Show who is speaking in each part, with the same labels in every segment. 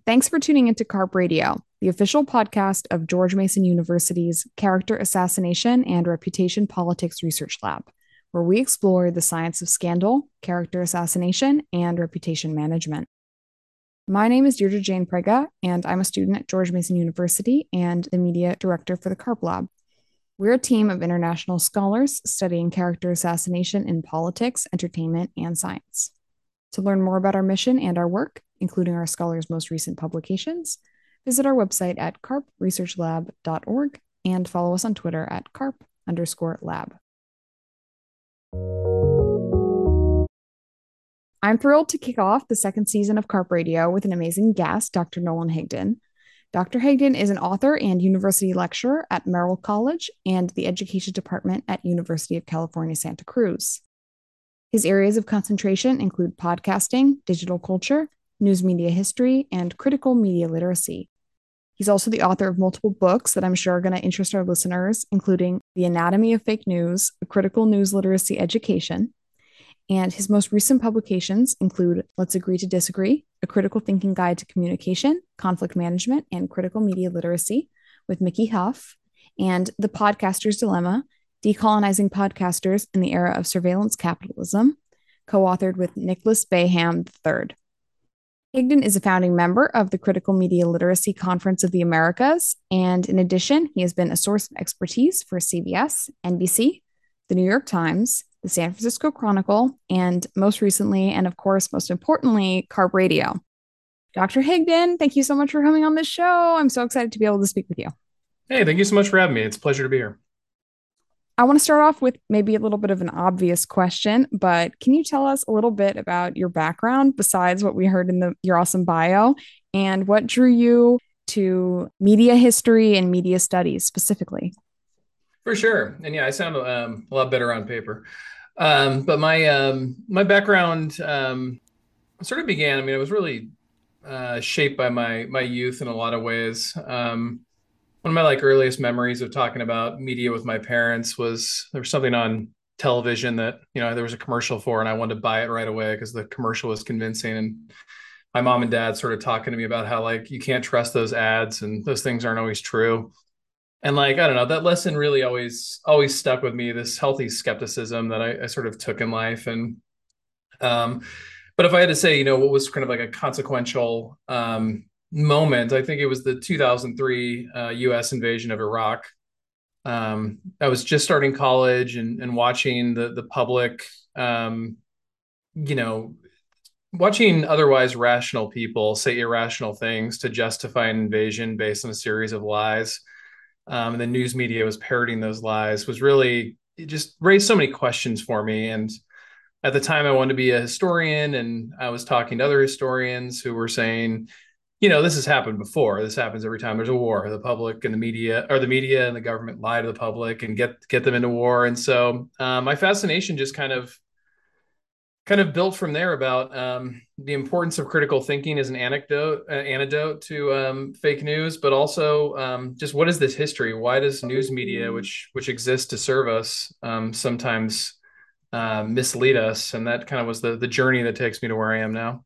Speaker 1: Thanks for tuning into CARP Radio, the official podcast of George Mason University's Character Assassination and Reputation Politics Research Lab, where we explore the science of scandal, character assassination, and reputation management. My name is Deirdre Jane Prega, and I'm a student at George Mason University and the media director for the CARP Lab. We're a team of international scholars studying character assassination in politics, entertainment, and science. To learn more about our mission and our work, including our scholars' most recent publications, visit our website at carpresearchlab.org and follow us on Twitter at carp_lab. I'm thrilled to kick off the second season of CARP Radio with an amazing guest, Dr. Nolan Higdon. Dr. Higdon is an author and university lecturer at Merrill College and the Education Department at University of California, Santa Cruz. His areas of concentration include podcasting, digital culture, news media history, and critical media literacy. He's also the author of multiple books that I'm sure are going to interest our listeners, including The Anatomy of Fake News, A Critical News Literacy Education. And his most recent publications include Let's Agree to Disagree, A Critical Thinking Guide to Communication, Conflict Management, and Critical Media Literacy with Mickey Huff, and The Podcaster's Dilemma, Decolonizing Podcasters in the Era of Surveillance Capitalism, co-authored with Nicholas Bayham III. Higdon is a founding member of the Critical Media Literacy Conference of the Americas, and in addition, he has been a source of expertise for CBS, NBC, the New York Times, the San Francisco Chronicle, and most recently, and of course, most importantly, CARP Radio. Dr. Higdon, thank you so much for coming on this show. I'm so excited to be able to speak with you.
Speaker 2: Hey, thank you so much for having me. It's a pleasure to be here.
Speaker 1: I want to start off with maybe a little bit of an obvious question, but can you tell us a little bit about your background besides what we heard in your awesome bio, and what drew you to media history and media studies specifically?
Speaker 2: For sure. And yeah, I sound a lot better on paper. But my background sort of began, I was really shaped by my youth in a lot of ways. One of my earliest memories of talking about media with my parents was there was something on television that, there was a commercial for, and I wanted to buy it right away because the commercial was convincing. And my mom and dad sort of talking to me about how you can't trust those ads and those things aren't always true. And I don't know, that lesson really always stuck with me, this healthy skepticism that I sort of took in life. And but if I had to say, what was kind of a consequential moment, I think it was the 2003 U.S. invasion of Iraq. I was just starting college and watching the public, watching otherwise rational people say irrational things to justify an invasion based on a series of lies. And the news media was parroting those lies, it just raised so many questions for me. And at the time I wanted to be a historian, and I was talking to other historians who were saying, this has happened before. This happens every time there's a war. The public and the media and the government lie to the public and get them into war. And so my fascination just kind of built from there about the importance of critical thinking as an antidote to fake news, but also just what is this history? Why does news media, which exists to serve us, sometimes mislead us? And that kind of was the journey that takes me to where I am now.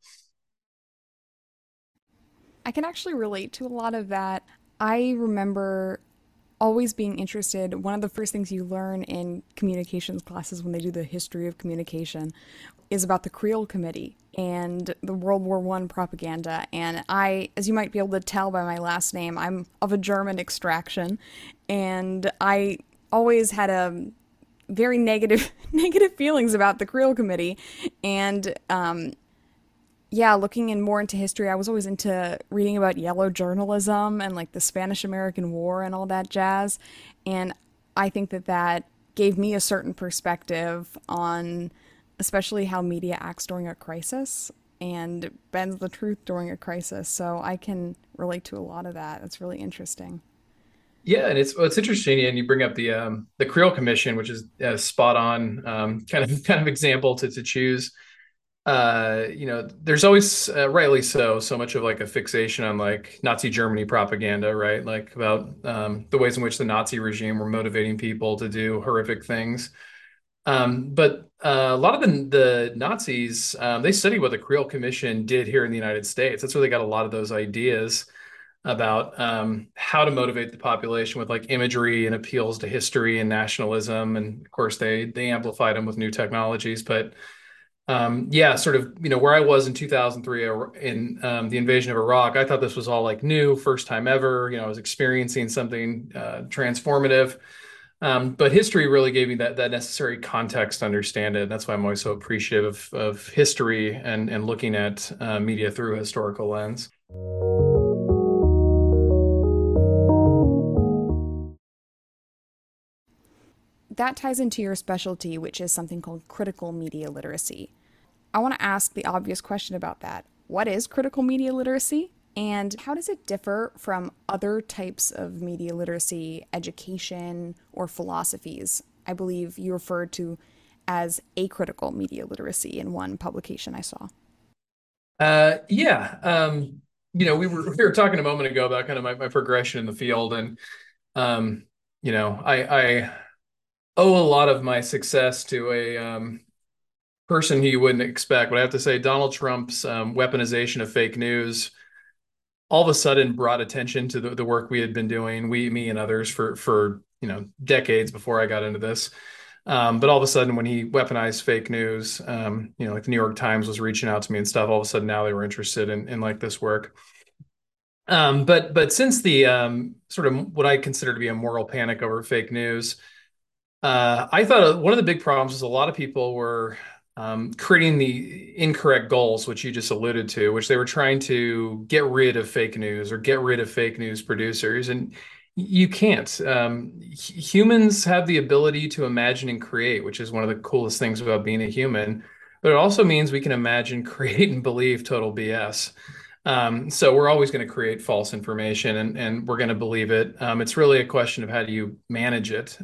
Speaker 1: I can actually relate to a lot of that. I remember always being interested. One of the first things you learn in communications classes when they do the history of communication is about the Creel Committee and the World War I propaganda. And I, as you might be able to tell by my last name, I'm of a German extraction, and I always had a very negative feelings about the Creel Committee. And looking more into history, I was always into reading about yellow journalism and the Spanish-American War and all that jazz. And I think that gave me a certain perspective on especially how media acts during a crisis and bends the truth during a crisis. So I can relate to a lot of that. It's really interesting.
Speaker 2: Yeah, and it's interesting, and you bring up the Creel Commission, which is a spot on kind of example to choose. There's always, rightly so much of a fixation on Nazi Germany propaganda, right? About the ways in which the Nazi regime were motivating people to do horrific things. But a lot of the Nazis, they studied what the Creel Commission did here in the United States. That's where they got a lot of those ideas about how to motivate the population with like imagery and appeals to history and nationalism. And of course, they amplified them with new technologies. But yeah, sort of, where I was in 2003 in the invasion of Iraq, I thought this was all like new, first time ever. I was experiencing something transformative. But history really gave me that necessary context to understand it. That's why I'm always so appreciative of history and looking at media through a historical lens.
Speaker 1: That ties into your specialty, which is something called critical media literacy. I want to ask the obvious question about that. What is critical media literacy? And how does it differ from other types of media literacy, education, or philosophies? I believe you referred to as acritical media literacy in one publication I saw.
Speaker 2: Yeah. We were talking a moment ago about kind of my progression in the field, and um, I owe a lot of my success to a person who you wouldn't expect. But I have to say, Donald Trump's weaponization of fake news all of a sudden brought attention to the work we had been doing, me and others for decades before I got into this. But all of a sudden, when he weaponized fake news, like the New York Times was reaching out to me and stuff. All of a sudden, now they were interested in like this work. But since the sort of what I consider to be a moral panic over fake news, I thought one of the big problems was a lot of people were creating the incorrect goals, which you just alluded to, which they were trying to get rid of fake news or get rid of fake news producers. And you can't. Humans have the ability to imagine and create, which is one of the coolest things about being a human. But it also means we can imagine, create, and believe total BS. So we're always going to create false information and we're going to believe it. It's really a question of how do you manage it.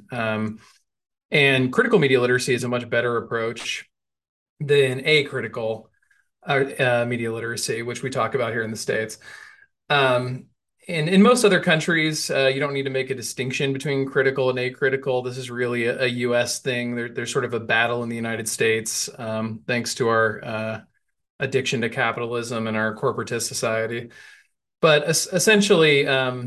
Speaker 2: And critical media literacy is a much better approach than acritical media literacy, which we talk about here in the States. Um, and in most other countries, you don't need to make a distinction between critical and acritical. This is really a US thing. There's sort of a battle in the United States, thanks to our addiction to capitalism and our corporatist society. But essentially,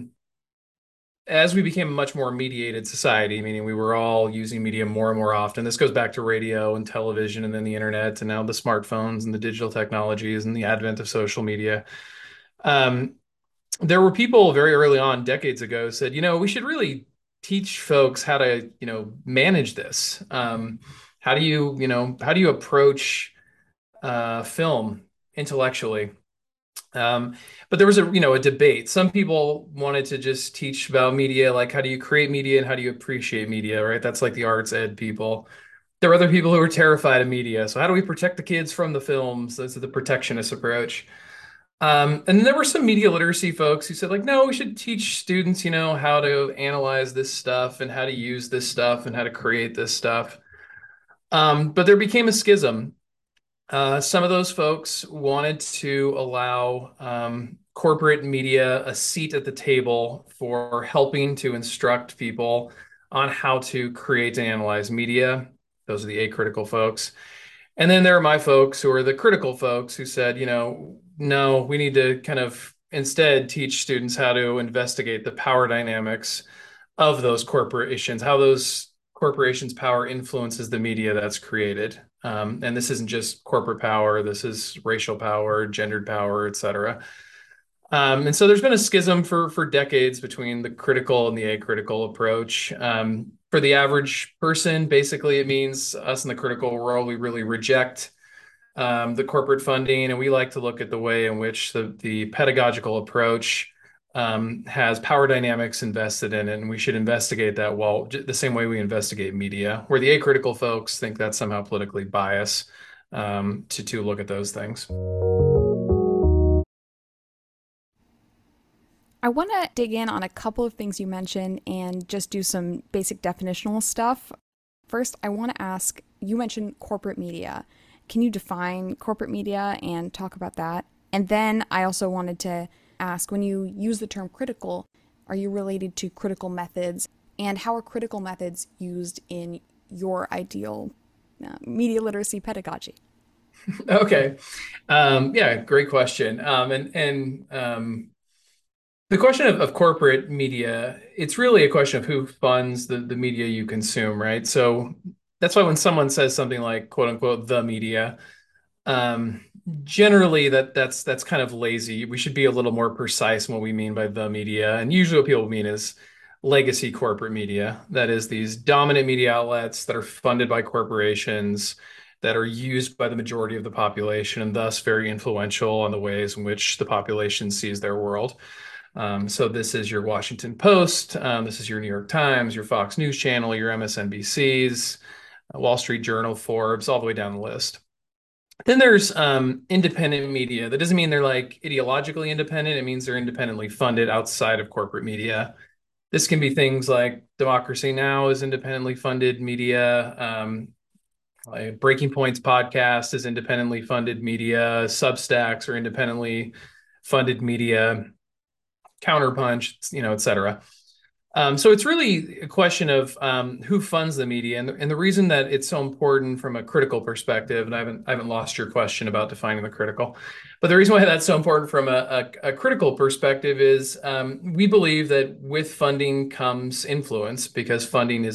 Speaker 2: as we became a much more mediated society, meaning we were all using media more and more often, this goes back to radio and television and then the internet and now the smartphones and the digital technologies and the advent of social media. Um, there were people very early on, decades ago, said, we should really teach folks how to, manage this. How do you approach film intellectually? Um, but there was a debate. Some people wanted to just teach about media, like how do you create media and how do you appreciate media, right? That's like the arts ed people. There were other people who were terrified of media. So how do we protect the kids from the films? That's the protectionist approach. And then there were some media literacy folks who said, like, no, we should teach students, how to analyze this stuff and how to use this stuff and how to create this stuff. But there became a schism. Some of those folks wanted to allow corporate media a seat at the table for helping to instruct people on how to create and analyze media. Those are the acritical folks. And then there are my folks who are the critical folks who said, no, we need to kind of instead teach students how to investigate the power dynamics of those corporations, how those corporations' power influences the media that's created. And this isn't just corporate power, this is racial power, gendered power, et cetera. And so there's been a schism for decades between the critical and the acritical approach. For the average person, basically, it means us in the critical world, we really reject the corporate funding, and we like to look at the way in which the pedagogical approach has power dynamics invested in it, and we should investigate that well, the same way we investigate media, where the acritical folks think that's somehow politically biased to look at those things.
Speaker 1: I want to dig in on a couple of things you mentioned and just do some basic definitional stuff. First, I want to ask you mentioned corporate media. Can you define corporate media and talk about that? And then I also wanted to ask when you use the term critical, are you related to critical methods? And how are critical methods used in your ideal media literacy pedagogy?
Speaker 2: Okay. Yeah, great question. The question of corporate media, it's really a question of who funds the media you consume, right? So that's why when someone says something like quote unquote the media, um, generally that's kind of lazy. We should be a little more precise in what we mean by the media. And usually what people mean is legacy corporate media. That is these dominant media outlets that are funded by corporations that are used by the majority of the population and thus very influential on the ways in which the population sees their world. So this is your Washington Post, this is your New York Times, your Fox News Channel, your MSNBCs, Wall Street Journal, Forbes, all the way down the list. Then there's independent media. That doesn't mean they're like ideologically independent. It means they're independently funded outside of corporate media. This can be things like Democracy Now! Is independently funded media. Like Breaking Points podcast is independently funded media. Substacks are independently funded media. Counterpunch, et cetera. So it's really a question of who funds the media, and the reason that it's so important from a critical perspective, and I haven't lost your question about defining the critical, but the reason why that's so important from a critical perspective is we believe that with funding comes influence because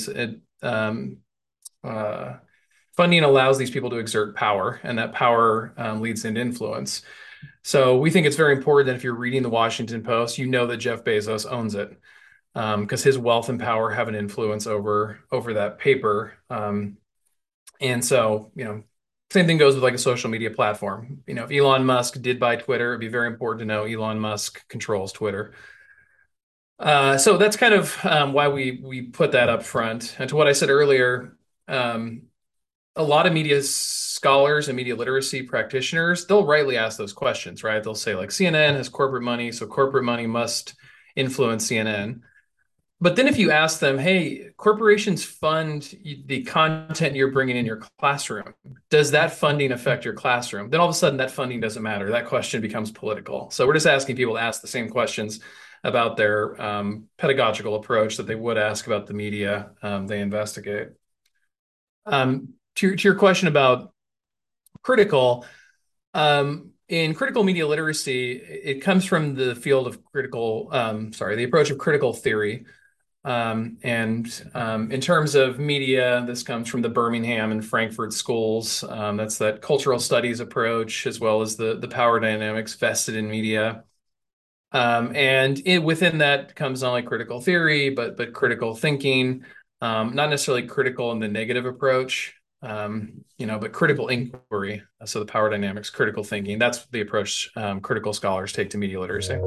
Speaker 2: uh, funding allows these people to exert power, and that power leads into influence. So we think it's very important that if you're reading the Washington Post, you know that Jeff Bezos owns it because his wealth and power have an influence over that paper. And so, same thing goes with like a social media platform. If Elon Musk did buy Twitter, it'd be very important to know Elon Musk controls Twitter. So that's kind of why we put that up front. And to what I said earlier, a lot of media scholars and media literacy practitioners, they'll rightly ask those questions, right? They'll say like CNN has corporate money, so corporate money must influence CNN. But then if you ask them, hey, corporations fund the content you're bringing in your classroom, does that funding affect your classroom? Then all of a sudden that funding doesn't matter. That question becomes political. So we're just asking people to ask the same questions about their pedagogical approach that they would ask about the media they investigate. To your question about critical, in critical media literacy, it comes from the field of the approach of critical theory. In terms of media, this comes from the Birmingham and Frankfurt schools. That's that cultural studies approach, as well as the power dynamics vested in media. Within that comes not only critical theory, but critical thinking, not necessarily critical in the negative approach, but critical inquiry. So the power dynamics, critical thinking, that's the approach critical scholars take to media literacy.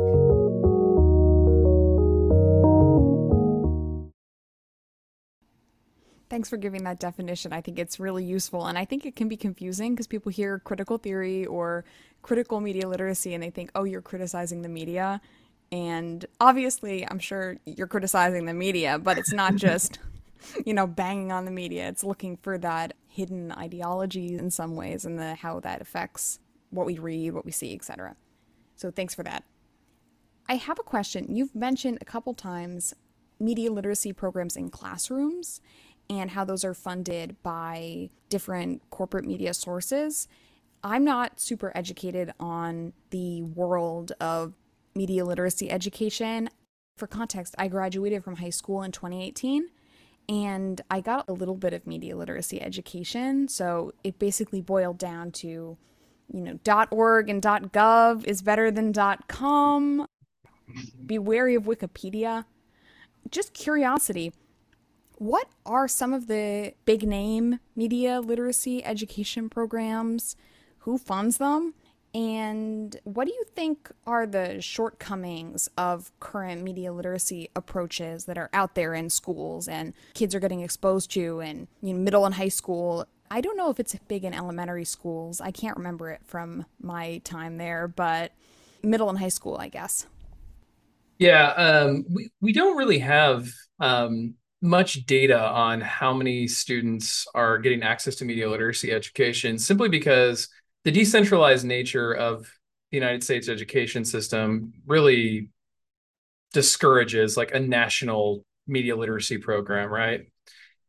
Speaker 1: Thanks for giving that definition. I think it's really useful. And I think it can be confusing because people hear critical theory or critical media literacy and they think, oh, you're criticizing the media. And obviously, I'm sure you're criticizing the media, but it's not just, banging on the media. It's looking for that hidden ideology in some ways and how that affects what we read, what we see, etc. So thanks for that. I have a question. You've mentioned a couple times media literacy programs in classrooms and how those are funded by different corporate media sources. I'm not super educated on the world of media literacy education. For context, I graduated from high school in 2018 and I got a little bit of media literacy education. So it basically boiled down to, .org and .gov is better than .com. Be wary of Wikipedia. Just curiosity. What are some of the big name media literacy education programs? Who funds them? And what do you think are the shortcomings of current media literacy approaches that are out there in schools and kids are getting exposed to in middle and high school? I don't know if it's big in elementary schools. I can't remember it from my time there, but middle and high school, I guess.
Speaker 2: Yeah, we don't really have much data on how many students are getting access to media literacy education simply because the decentralized nature of the United States education system really discourages like a national media literacy program, right?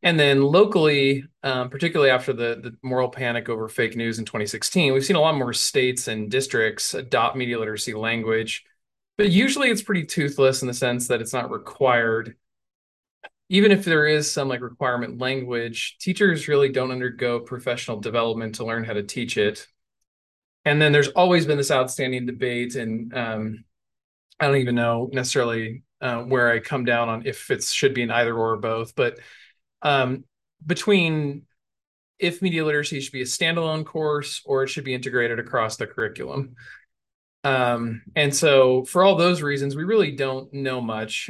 Speaker 2: And then locally, particularly after the moral panic over fake news in 2016, we've seen a lot more states and districts adopt media literacy language, but usually it's pretty toothless in the sense that it's not required. Even if there is some like requirement language, teachers really don't undergo professional development to learn how to teach it. And then there's always been this outstanding debate, and I don't even know necessarily where I come down on if it should be an either or both, but um, between if media literacy should be a standalone course or it should be integrated across the curriculum. And so, for all those reasons, we really don't know much.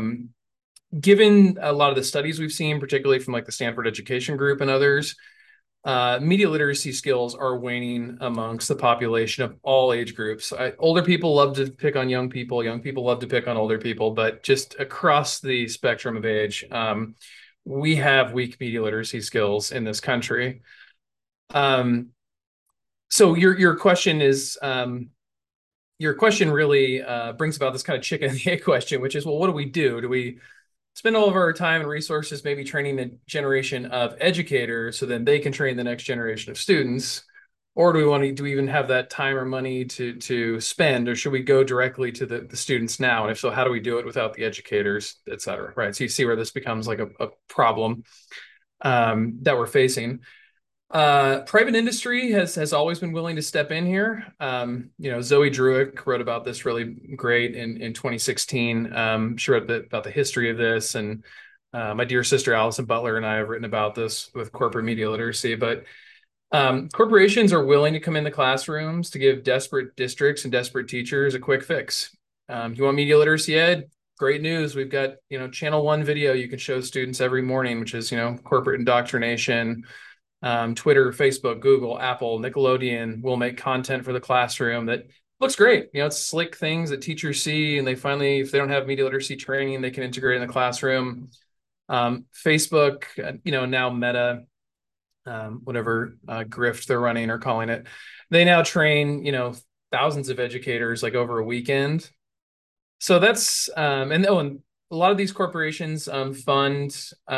Speaker 2: Given a lot of the studies we've seen, particularly from like the Stanford Education Group and others, media literacy skills are waning amongst the population of all age groups. Older people love to pick on young people love to pick on older people, but just across the spectrum of age, we have weak media literacy skills in this country. Um, so your question is your question really brings about this kind of chicken and the egg question, which is, well, what do we do? Do we spend all of our time and resources maybe training the generation of educators so then they can train the next generation of students? Or do we even have that time or money to spend, or should we go directly to the students now? And if so, how do we do it without the educators, et cetera? Right. So you see where this becomes like a problem that we're facing. Private industry has always been willing to step in here. Zoe Druick wrote about this really great in 2016. She wrote about the history of this, and my dear sister Allison Butler and I have written about this with corporate media literacy. But corporations are willing to come in the classrooms to give desperate districts and desperate teachers a quick fix. You want media literacy ed? Great news. We've got, Channel One video you can show students every morning, which is, corporate indoctrination. Twitter, Facebook, Google, Apple, Nickelodeon will make content for the classroom that looks great. It's slick things that teachers see, and they finally, if they don't have media literacy training, they can integrate in the classroom. Facebook, now Meta, whatever grift they're running or calling it, they now train, thousands of educators like over a weekend. So that's and a lot of these corporations fund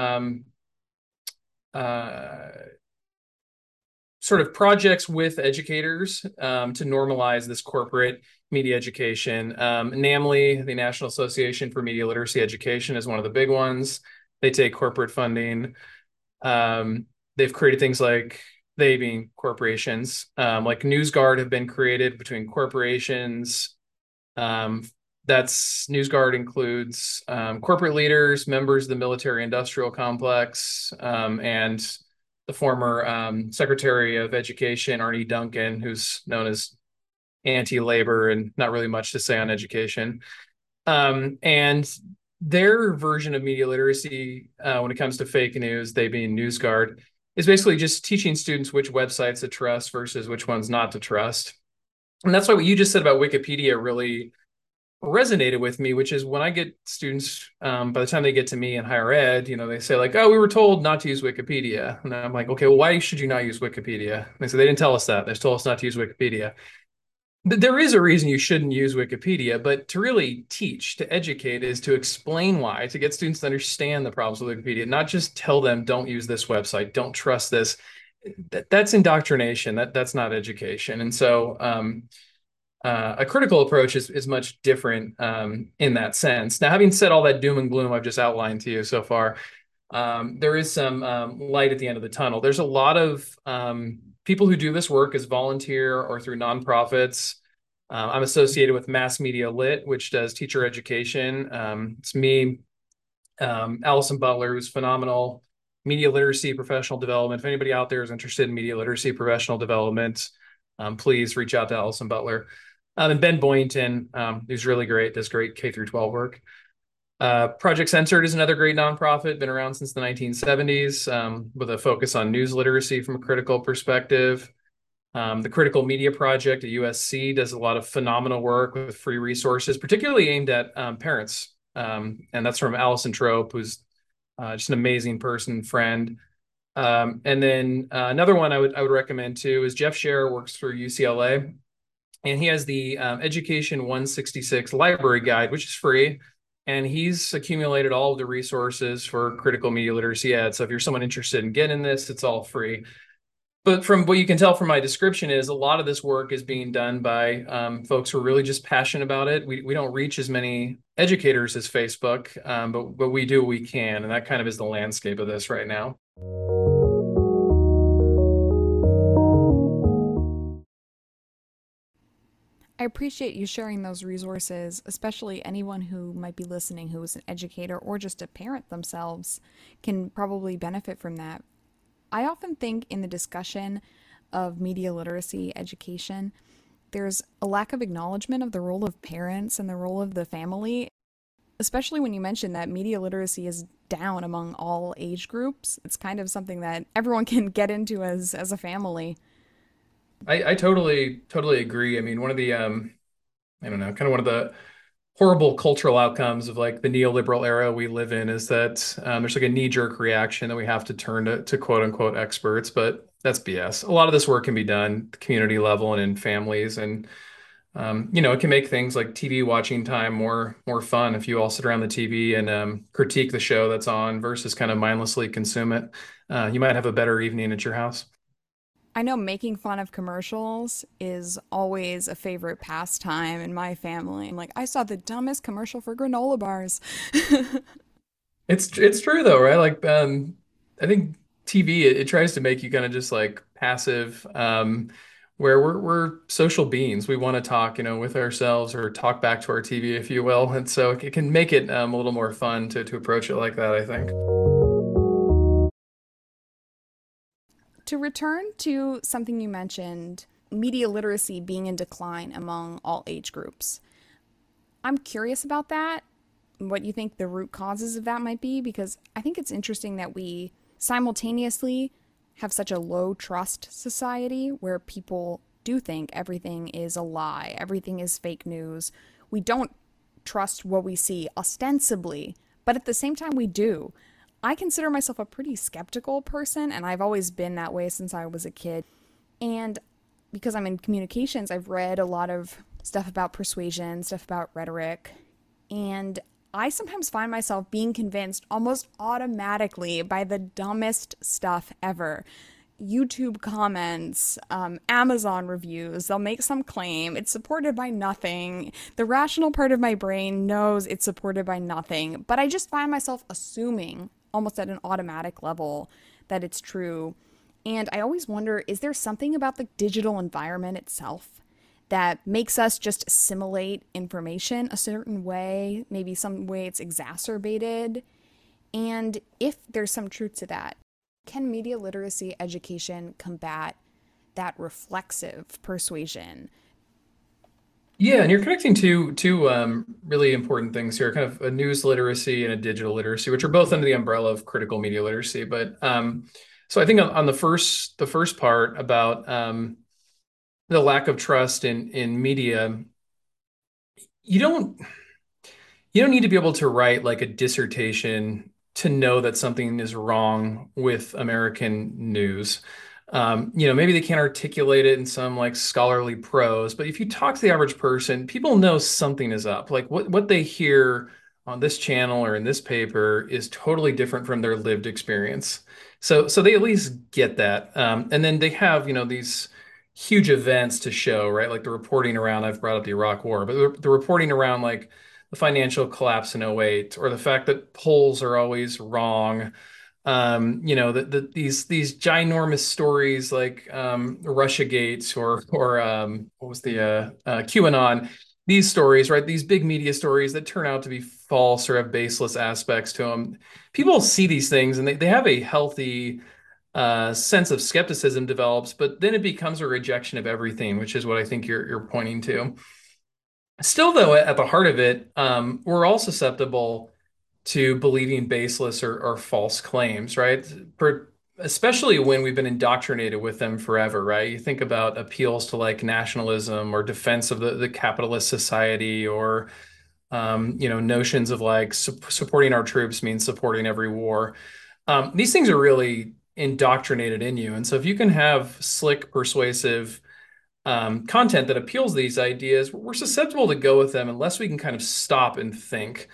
Speaker 2: sort of projects with educators to normalize this corporate media education. Namely, the National Association for Media Literacy Education is one of the big ones. They take corporate funding. They've created things like, they being corporations, like NewsGuard have been created between corporations. NewsGuard includes corporate leaders, members of the military industrial complex, and the former Secretary of Education, Arne Duncan, who's known as anti-labor and not really much to say on education. And their version of media literacy, when it comes to fake news, they being NewsGuard, is basically just teaching students which websites to trust versus which ones not to trust. And that's why what you just said about Wikipedia really resonated with me, which is when I get students, by the time they get to me in higher ed, they say like, oh, we were told not to use Wikipedia. And I'm like, okay, well, why should you not use Wikipedia? And they say, they didn't tell us that. They just told us not to use Wikipedia. There is a reason you shouldn't use Wikipedia, but to really teach, to educate, is to explain why, to get students to understand the problems with Wikipedia, not just tell them, don't use this website, don't trust this. That's indoctrination. That's not education. And so a critical approach is much different in that sense. Now, having said all that doom and gloom I've just outlined to you so far, there is some light at the end of the tunnel. There's a lot of people who do this work as volunteer or through nonprofits. I'm associated with Mass Media Lit, which does teacher education. It's me, Allison Butler, who's phenomenal. Media literacy, professional development. If anybody out there is interested in media literacy, professional development, please reach out to Allison Butler. And Ben Boynton, who's really great, does great K through 12 work. Project Censored is another great nonprofit, been around since the 1970s, with a focus on news literacy from a critical perspective. The Critical Media Project at USC does a lot of phenomenal work with free resources, particularly aimed at parents. And that's from Allison Trope, who's just an amazing person, friend. And then another one I would recommend too is Jeff Scher works for UCLA, and he has the Education 166 library guide, which is free. and he's accumulated all of the resources for critical media literacy ads. So if you're someone interested in getting this, it's all free. But from what you can tell from my description is a lot of this work is being done by folks who are really just passionate about it. We don't reach as many educators as Facebook, but we do what we can, and that kind of is the landscape of this right now.
Speaker 1: I appreciate you sharing those resources, especially anyone who might be listening who is an educator or just a parent themselves can probably benefit from that. I often think in the discussion of media literacy education, there's a lack of acknowledgement of the role of parents and the role of the family, especially when you mention that media literacy is down among all age groups. It's kind of something that everyone can get into as a family.
Speaker 2: I totally agree. I mean, one of the I don't know, kind of one of the horrible cultural outcomes of like the neoliberal era we live in is that there's like a knee-jerk reaction that we have to turn to quote unquote experts, but that's BS. A lot of this work can be done at the community level and in families, and it can make things like TV watching time more fun if you all sit around the TV and critique the show that's on versus kind of mindlessly consume it. You might have a better evening at your house.
Speaker 1: I know making fun of commercials is always a favorite pastime in my family. I'm like, I saw the dumbest commercial for granola bars.
Speaker 2: It's true though, right? Like I think TV it tries to make you kind of just like passive where we're social beings. We want to talk, with ourselves or talk back to our TV, if you will. And so it can make it a little more fun to approach it like that, I think.
Speaker 1: To return to something you mentioned, media literacy being in decline among all age groups. I'm curious about that, what you think the root causes of that might be, because I think it's interesting that we simultaneously have such a low trust society where people do think everything is a lie, everything is fake news. We don't trust what we see ostensibly, but at the same time, we do. I consider myself a pretty skeptical person, and I've always been that way since I was a kid. And because I'm in communications, I've read a lot of stuff about persuasion, stuff about rhetoric, and I sometimes find myself being convinced almost automatically by the dumbest stuff ever. YouTube comments, Amazon reviews, they'll make some claim. It's supported by nothing. The rational part of my brain knows it's supported by nothing, but I just find myself assuming, almost at an automatic level, that it's true. And I always wonder, is there something about the digital environment itself that makes us just assimilate information a certain way, maybe some way it's exacerbated? And if there's some truth to that, can media literacy education combat that reflexive persuasion?
Speaker 2: Yeah, and you're connecting two really important things here, kind of a news literacy and a digital literacy, which are both under the umbrella of critical media literacy. But so I think on the first part about the lack of trust in media, you don't you don't need to be able to write like a dissertation to know that something is wrong with American news. Maybe they can't articulate it in some like scholarly prose, but if you talk to the average person, people know something is up. Like what they hear on this channel or in this paper is totally different from their lived experience. So they at least get that. And then they have, these huge events to show, right? Like the reporting around, I've brought up the Iraq War, but the reporting around like the financial collapse in '08, or the fact that polls are always wrong. These ginormous stories like Russiagate or what was the QAnon, these stories, right? These big media stories that turn out to be false or have baseless aspects to them. People see these things and they have a healthy sense of skepticism develops, but then it becomes a rejection of everything, which is what I think you're pointing to. Still, though, at the heart of it, we're all susceptible to believing baseless or false claims, right? Especially when we've been indoctrinated with them forever, right? You think about appeals to like nationalism or defense of the capitalist society, or notions of like supporting our troops means supporting every war. These things are really indoctrinated in you, and so if you can have slick, persuasive content that appeals to these ideas, we're susceptible to go with them unless we can kind of stop and think.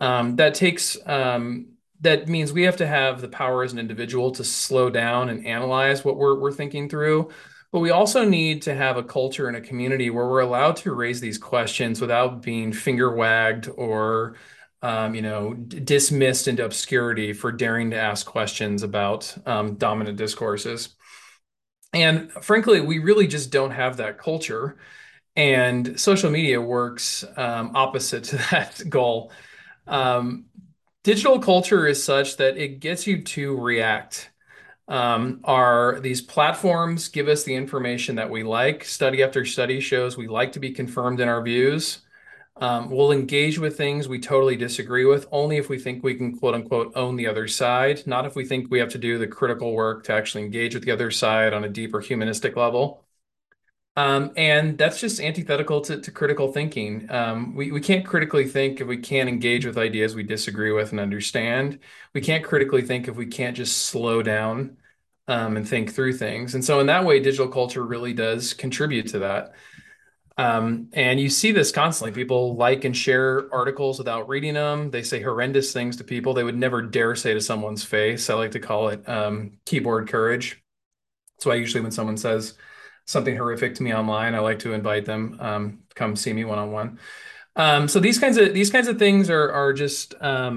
Speaker 2: That takes that means we have to have the power as an individual to slow down and analyze what we're thinking through. But we also need to have a culture and a community where we're allowed to raise these questions without being finger wagged or dismissed into obscurity for daring to ask questions about dominant discourses. And frankly, we really just don't have that culture. And social media works opposite to that goal. Um, Digital culture is such that it gets you to react. Are these platforms give us the information that we like? Study after study shows we like to be confirmed in our views. We'll engage with things we totally disagree with only if we think we can, quote unquote, own the other side, not if we think we have to do the critical work to actually engage with the other side on a deeper humanistic level. And that's just antithetical to critical thinking. We can't critically think if we can't engage with ideas we disagree with and understand. We can't critically think if we can't just slow down and think through things. And so, in that way, digital culture really does contribute to that. And you see this constantly. People like and share articles without reading them. They say horrendous things to people they would never dare say to someone's face. I like to call it keyboard courage. That's why usually when someone says something horrific to me online, I like to invite them to come see me one on one. So these kinds of things are just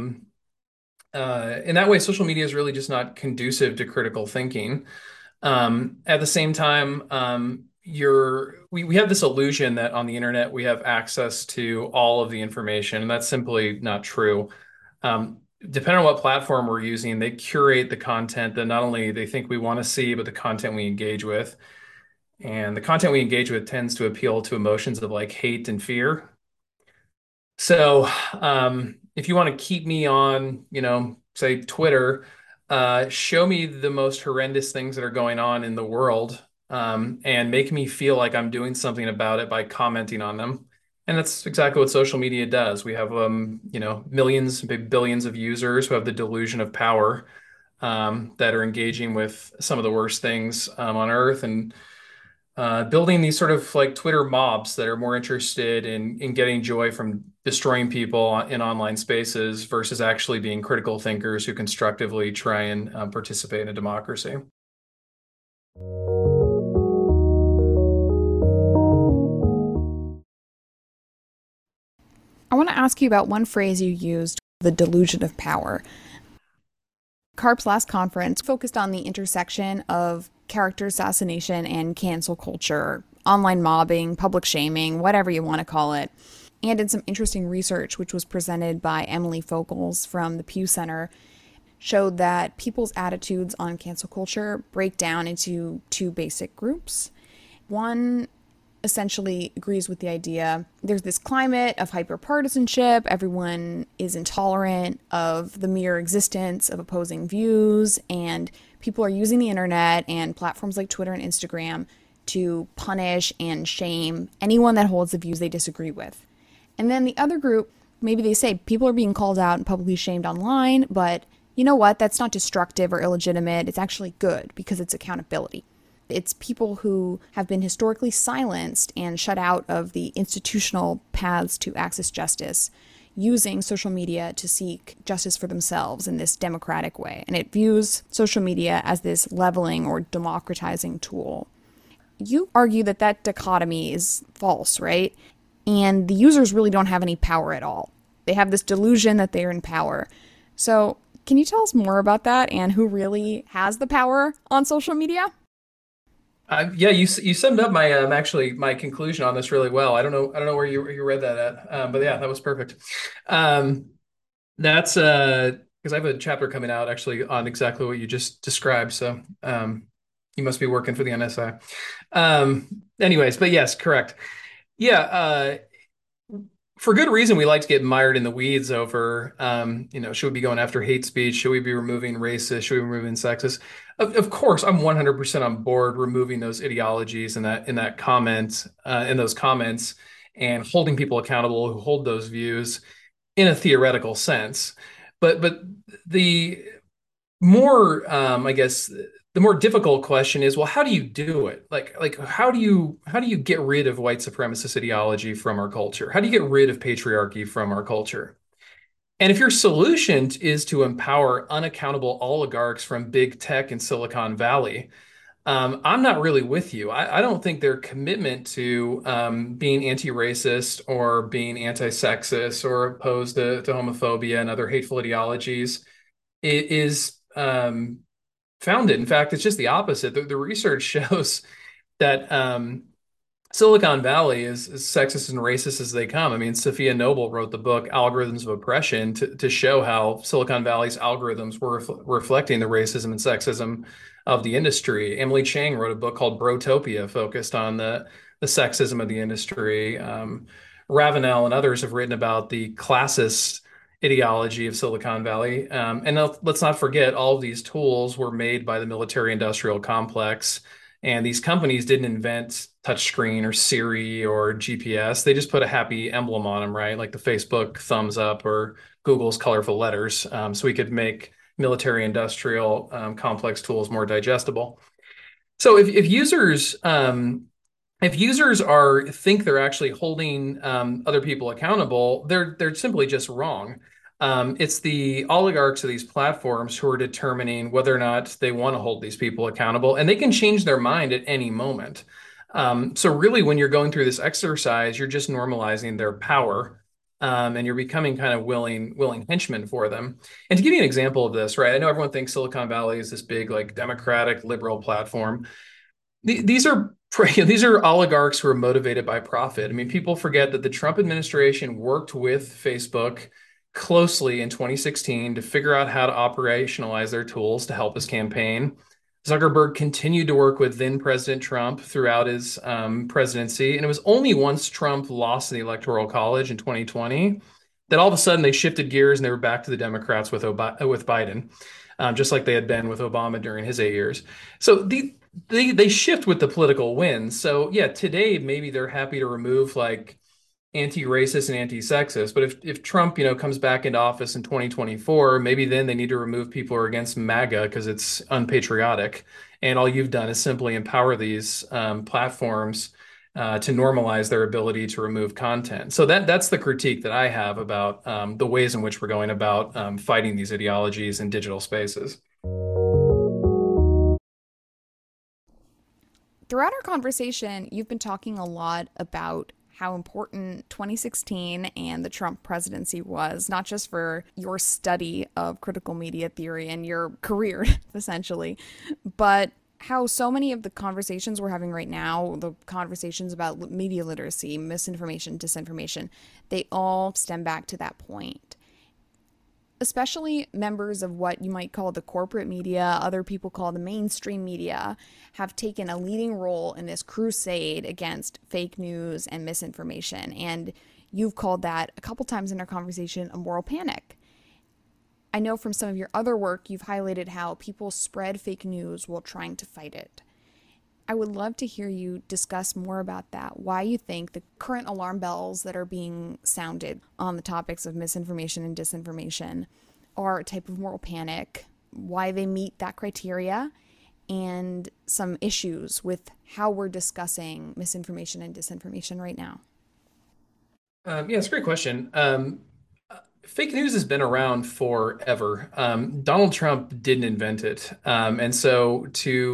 Speaker 2: in that way, social media is really just not conducive to critical thinking. At the same time, we have this illusion that on the internet we have access to all of the information, and that's simply not true. Depending on what platform we're using, they curate the content that not only they think we want to see, but the content we engage with. And the content we engage with tends to appeal to emotions of like hate and fear. So, if you want to keep me on, say Twitter, show me the most horrendous things that are going on in the world, and make me feel like I'm doing something about it by commenting on them. And that's exactly what social media does. We have, millions, maybe billions of users who have the delusion of power, that are engaging with some of the worst things, on Earth, and building these sort of like Twitter mobs that are more interested in getting joy from destroying people in online spaces versus actually being critical thinkers who constructively try and participate in a democracy.
Speaker 1: I want to ask you about one phrase you used, the delusion of power. CARP's last conference focused on the intersection of character assassination and cancel culture, online mobbing, public shaming, whatever you want to call it. And in some interesting research, which was presented by Emily Focals from the Pew Center, showed that people's attitudes on cancel culture break down into two basic groups. One essentially agrees with the idea there's this climate of hyperpartisanship. Everyone is intolerant of the mere existence of opposing views, and people are using the internet and platforms like Twitter and Instagram to punish and shame anyone that holds the views they disagree with. And then the other group, maybe they say people are being called out and publicly shamed online, but you know what? That's not destructive or illegitimate. It's actually good because it's accountability. It's people who have been historically silenced and shut out of the institutional paths to access justice, using social media to seek justice for themselves in this democratic way. And it views social media as this leveling or democratizing tool. You argue that that dichotomy is false, right? And the users really don't have any power at all. They have this delusion that they're in power. So, can you tell us more about that and who really has the power on social media?
Speaker 2: Yeah, you summed up my actually my conclusion on this really well. I don't know where you read that at, but yeah, that was perfect. Um, that's because I have a chapter coming out actually on exactly what you just described. So you must be working for the NSA. Anyways, but yes, correct. Yeah, for good reason, we like to get mired in the weeds over, should we be going after hate speech? Should we be removing racist? Should we be removing sexist? Of course, I'm 100% on board removing those ideologies and that comment, in those comments, and holding people accountable who hold those views in a theoretical sense. But the more, I guess, the more difficult question is, well, how do you do it? Like how do you get rid of white supremacist ideology from our culture? How do you get rid of patriarchy from our culture? And if your solution is to empower unaccountable oligarchs from big tech in Silicon Valley, I'm not really with you. I don't think their commitment to being anti-racist or being anti-sexist or opposed to homophobia and other hateful ideologies is founded. In fact, it's just the opposite. The research shows that Silicon Valley is as sexist and racist as they come. I mean, Sophia Noble wrote the book Algorithms of Oppression to show how Silicon Valley's algorithms were reflecting the racism and sexism of the industry. Emily Chang wrote a book called Brotopia, focused on the sexism of the industry. Ravenel and others have written about the classist ideology of Silicon Valley. And let's not forget, all of these tools were made by the military industrial complex. And these companies didn't invent touchscreen or Siri or GPS. They just put a happy emblem on them, right? Like the Facebook thumbs up or Google's colorful letters. So we could make military industrial complex tools more digestible. So if users are think they're actually holding other people accountable, they're simply just wrong. It's the oligarchs of these platforms who are determining whether or not they want to hold these people accountable, and they can change their mind at any moment. So really, when you're going through this exercise, you're just normalizing their power, and you're becoming kind of willing henchmen for them. And to give you an example of this, right? I know everyone thinks Silicon Valley is this big, like democratic liberal platform. These are these are oligarchs who are motivated by profit. I mean, people forget that the Trump administration worked with Facebook closely in 2016 to figure out how to operationalize their tools to help his campaign. Zuckerberg continued to work with then President Trump throughout his presidency. And it was only once Trump lost in the Electoral College in 2020 that all of a sudden they shifted gears and they were back to the Democrats with Biden, just like they had been with Obama during his 8 years. So they shift with the political winds. So yeah, today maybe they're happy to remove like anti-racist and anti-sexist, but if Trump, comes back into office in 2024, maybe then they need to remove people who are against MAGA because it's unpatriotic. And all you've done is simply empower these platforms to normalize their ability to remove content. So that's the critique that I have about the ways in which we're going about fighting these ideologies in digital spaces.
Speaker 1: Throughout our conversation, you've been talking a lot about how important 2016 and the Trump presidency was, not just for your study of critical media theory and your career, essentially, but how so many of the conversations we're having right now, the conversations about media literacy, misinformation, disinformation, they all stem back to that point. Especially members of what you might call the corporate media, other people call the mainstream media, have taken a leading role in this crusade against fake news and misinformation. And you've called that a couple times in our conversation a moral panic. I know from some of your other work, you've highlighted how people spread fake news while trying to fight it. I would love to hear you discuss more about that, why you think the current alarm bells that are being sounded on the topics of misinformation and disinformation are a type of moral panic, why they meet that criteria, and some issues with how we're discussing misinformation and disinformation right now.
Speaker 2: Yeah, it's a great question. Fake news has been around forever. Donald Trump didn't invent it. And so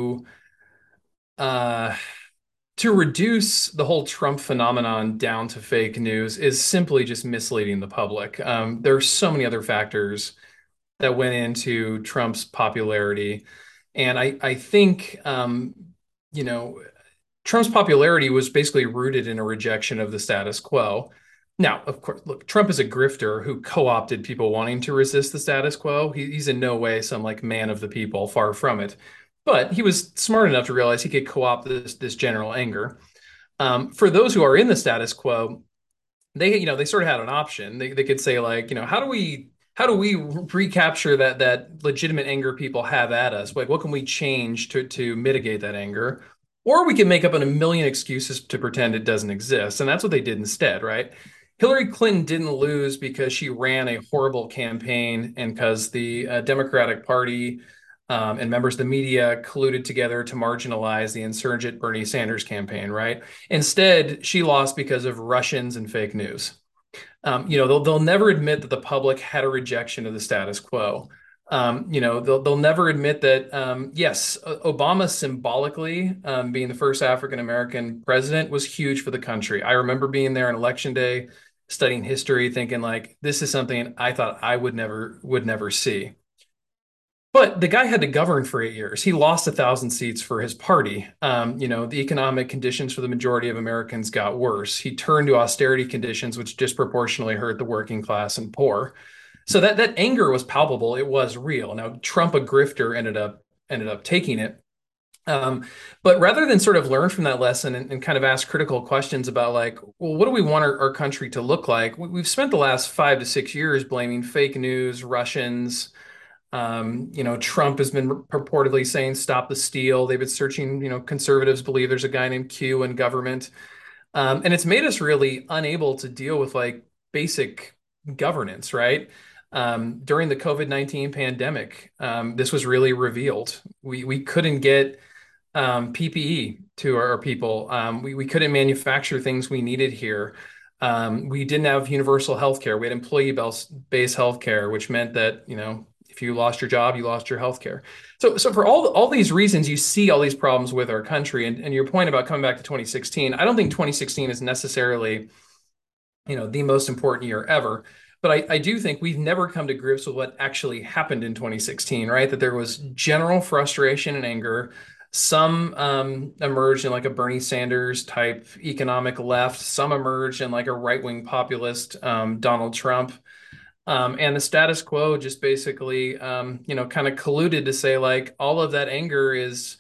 Speaker 2: uh, to reduce the whole Trump phenomenon down to fake news is simply just misleading the public. There are so many other factors that went into Trump's popularity. And I think, you know, Trump's popularity was basically rooted in a rejection of the status quo. Now, of course, look, Trump is a grifter who co-opted people wanting to resist the status quo. He's in no way some like man of the people, far from it. But he was smart enough to realize he could co-opt this general anger. For those who are in the status quo, they sort of had an option. They could say like, how do we recapture that legitimate anger people have at us? Like, what can we change to mitigate that anger? Or we can make up a million excuses to pretend it doesn't exist. And that's what they did instead, right? Hillary Clinton didn't lose because she ran a horrible campaign and because the Democratic Party and members of the media colluded together to marginalize the insurgent Bernie Sanders campaign, right? Instead, she lost because of Russians and fake news. They'll never admit that the public had a rejection of the status quo. They'll never admit that, yes, Obama symbolically, being the first African American president was huge for the country. I remember being there on election day, studying history, thinking like, this is something I thought I would never see. But the guy had to govern for 8 years. He lost 1,000 seats for his party. The economic conditions for the majority of Americans got worse. He turned to austerity conditions, which disproportionately hurt the working class and poor. So that anger was palpable. It was real. Now, Trump, a grifter, ended up taking it. But rather than sort of learn from that lesson and kind of ask critical questions about like, well, what do we want our country to look like? We've spent the last 5 to 6 years blaming fake news, Russians. Trump has been purportedly saying stop the steal. They've been searching, conservatives believe there's a guy named Q in government. And it's made us really unable to deal with like basic governance, right? During the COVID-19 pandemic, this was really revealed. We couldn't get PPE to our people. We couldn't manufacture things we needed here. We didn't have universal health care. We had employee-based health care, which meant that, if you lost your job, you lost your health care. So for all these reasons, you see all these problems with our country. And your point about coming back to 2016, I don't think 2016 is necessarily, the most important year ever. But I do think we've never come to grips with what actually happened in 2016, right? That there was general frustration and anger. Some emerged in like a Bernie Sanders type economic left. Some emerged in like a right-wing populist, Donald Trump. And the status quo just basically, kind of colluded to say like all of that anger is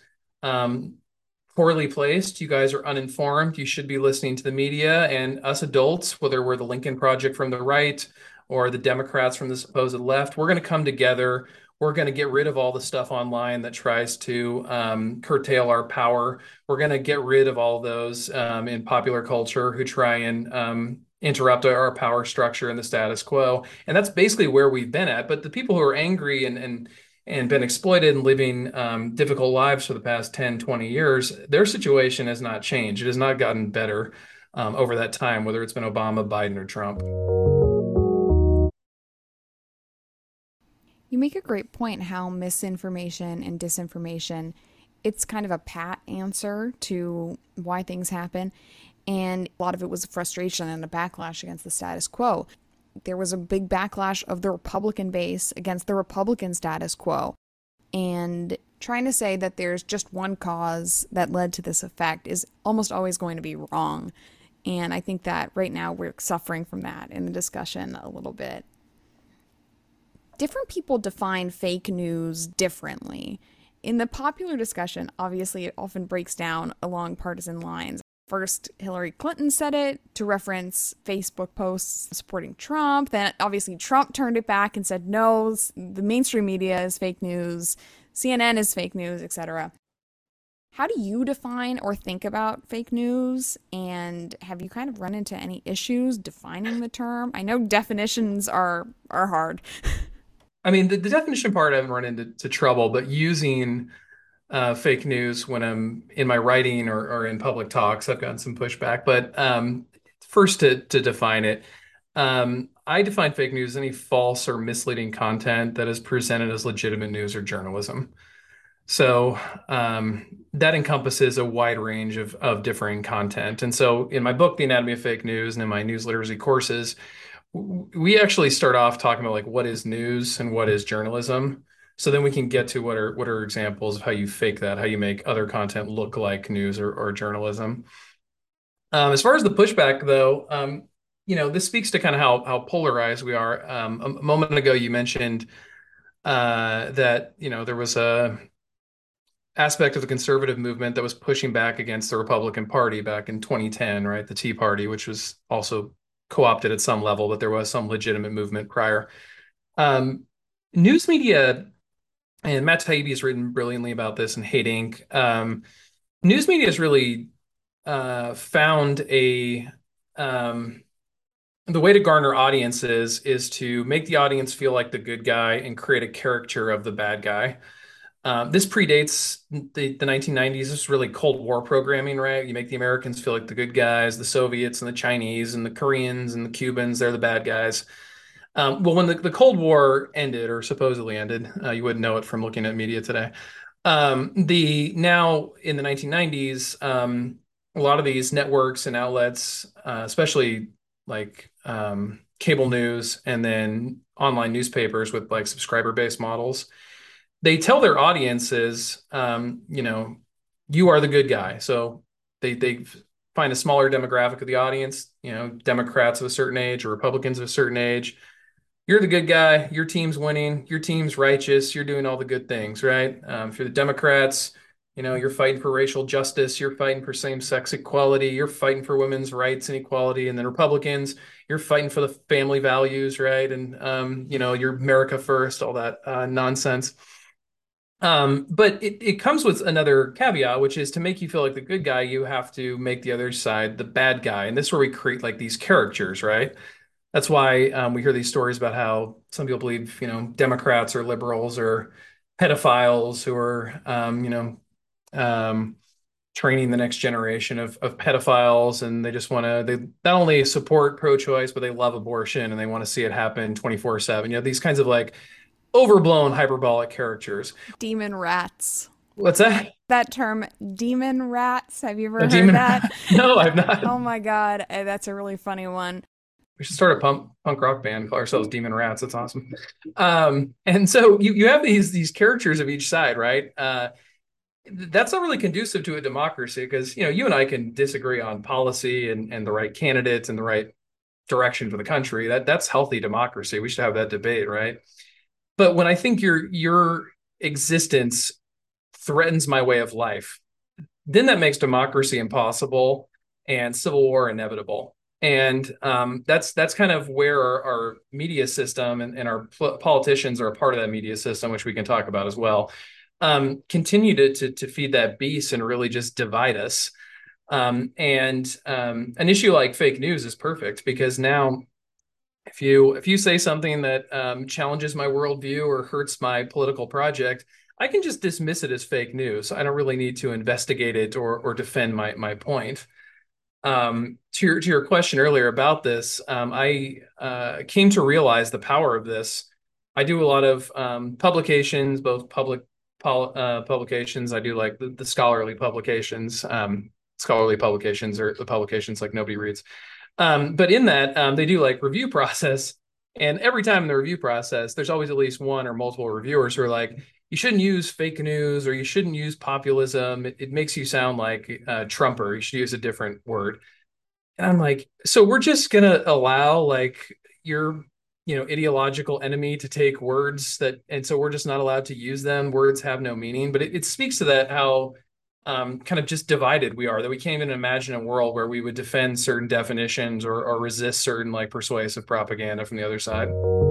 Speaker 2: poorly placed. You guys are uninformed. You should be listening to the media and us adults, whether we're the Lincoln Project from the right or the Democrats from the supposed left, we're going to come together. We're going to get rid of all the stuff online that tries to curtail our power. We're going to get rid of all those in popular culture who try and interrupt our power structure and the status quo. And that's basically where we've been at. But the people who are angry and been exploited and living difficult lives for the past 10, 20 years, their situation has not changed. It has not gotten better over that time, whether it's been Obama, Biden, or Trump.
Speaker 1: You make a great point how misinformation and disinformation, it's kind of a pat answer to why things happen. And a lot of it was frustration and a backlash against the status quo. There was a big backlash of the Republican base against the Republican status quo. And trying to say that there's just one cause that led to this effect is almost always going to be wrong. And I think that right now we're suffering from that in the discussion a little bit. Different people define fake news differently. In the popular discussion, obviously, it often breaks down along partisan lines. First, Hillary Clinton said it to reference Facebook posts supporting Trump. Then, obviously, Trump turned it back and said, no, the mainstream media is fake news, CNN is fake news, etc. How do you define or think about fake news? And have you kind of run into any issues defining the term? I know definitions are hard.
Speaker 2: I mean, the definition part, I haven't run into trouble, but using fake news when I'm in my writing or in public talks, I've gotten some pushback. But first, to define it, I define fake news as any false or misleading content that is presented as legitimate news or journalism. So that encompasses a wide range of differing content. And so in my book, The Anatomy of Fake News, and in my news literacy courses, we actually start off talking about like what is news and what is journalism. So then we can get to what are examples of how you fake that, how you make other content look like news or journalism. As far as the pushback, though, this speaks to kind of how polarized we are. A moment ago, you mentioned that there was a aspect of the conservative movement that was pushing back against the Republican Party back in 2010, right? The Tea Party, which was also co-opted at some level, but there was some legitimate movement prior. News media, and Matt Taibbi has written brilliantly about this in Hate Inc. News media has really found the way to garner audiences is to make the audience feel like the good guy and create a caricature of the bad guy. This predates the 1990s. This is really Cold War programming, right? You make the Americans feel like the good guys, the Soviets and the Chinese and the Koreans and the Cubans, they're the bad guys. Well, when the Cold War ended or supposedly ended, you wouldn't know it from looking at media today. The now in the 1990s, a lot of these networks and outlets, especially like cable news and then online newspapers with like subscriber-based models, they tell their audiences, you are the good guy. So they find a smaller demographic of the audience, Democrats of a certain age or Republicans of a certain age. You're the good guy. Your team's winning. Your team's righteous. You're doing all the good things, right? If you're the Democrats, you're fighting for racial justice. You're fighting for same-sex equality. You're fighting for women's rights and equality. And then Republicans, you're fighting for the family values, right? And you're America first, all that nonsense. But it comes with another caveat, which is to make you feel like the good guy, you have to make the other side the bad guy. And this is where we create like these characters, right? That's why we hear these stories about how some people believe, Democrats or liberals or pedophiles who are, um, training the next generation of pedophiles. And they just want to, they not only support pro-choice, but they love abortion and they want to see it happen 24/7. These kinds of like overblown hyperbolic characters.
Speaker 1: Demon rats.
Speaker 2: What's that?
Speaker 1: That term, demon rats. Have you
Speaker 2: A
Speaker 1: ever heard
Speaker 2: demon?
Speaker 1: that?
Speaker 2: No, I've not.
Speaker 1: Oh my God. That's a really funny one.
Speaker 2: We should start a punk rock band, call ourselves Demon Rats. That's awesome. And so you have these characters of each side, right? That's not really conducive to a democracy because you and I can disagree on policy and the right candidates and the right direction for the country. That's healthy democracy. We should have that debate, right? But when I think your existence threatens my way of life, then that makes democracy impossible and civil war inevitable. And that's kind of where our media system and our politicians are a part of that media system, which we can talk about as well. Continue to feed that beast and really just divide us. And an issue like fake news is perfect because now if you say something that challenges my worldview or hurts my political project, I can just dismiss it as fake news. I don't really need to investigate it or defend my point. To your question earlier about this, I came to realize the power of this. I do a lot of publications, both publications. I do like the scholarly publications. Scholarly publications are the publications like nobody reads. But in that, they do like review process. And every time in the review process, there's always at least one or multiple reviewers who are like, you shouldn't use fake news or you shouldn't use populism. It makes you sound like Trumper. You should use a different word. And I'm like, so we're just going to allow like your, ideological enemy to take words and so we're just not allowed to use them. Words have no meaning, but it speaks to that how kind of just divided we are, that we can't even imagine a world where we would defend certain definitions or resist certain like persuasive propaganda from the other side.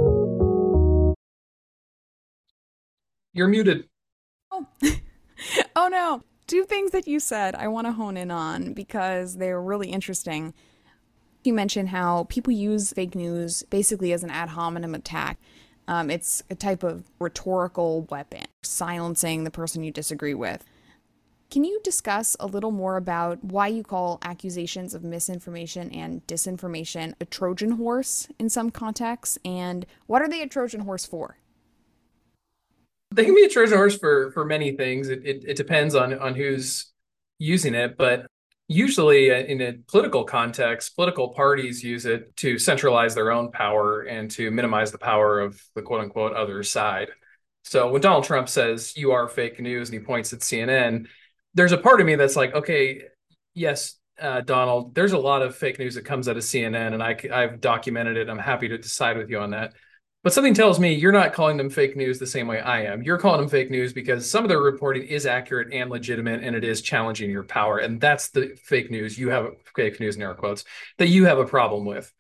Speaker 2: You're muted.
Speaker 1: Oh, oh no. Two things that you said I want to hone in on because they're really interesting. You mentioned how people use fake news basically as an ad hominem attack. It's a type of rhetorical weapon, silencing the person you disagree with. Can you discuss a little more about why you call accusations of misinformation and disinformation a Trojan horse in some contexts, and what are they a Trojan horse for?
Speaker 2: They can be a Trojan horse for many things. It depends on who's using it, but usually in a political context, political parties use it to centralize their own power and to minimize the power of the quote unquote other side. So when Donald Trump says you are fake news and he points at CNN, there's a part of me that's like, okay, yes, Donald, there's a lot of fake news that comes out of CNN, and I've documented it. I'm happy to decide with you on that. But something tells me you're not calling them fake news the same way I am. You're calling them fake news because some of their reporting is accurate and legitimate, and it is challenging your power. And that's the fake news you have, fake news in air quotes, that you have a problem with.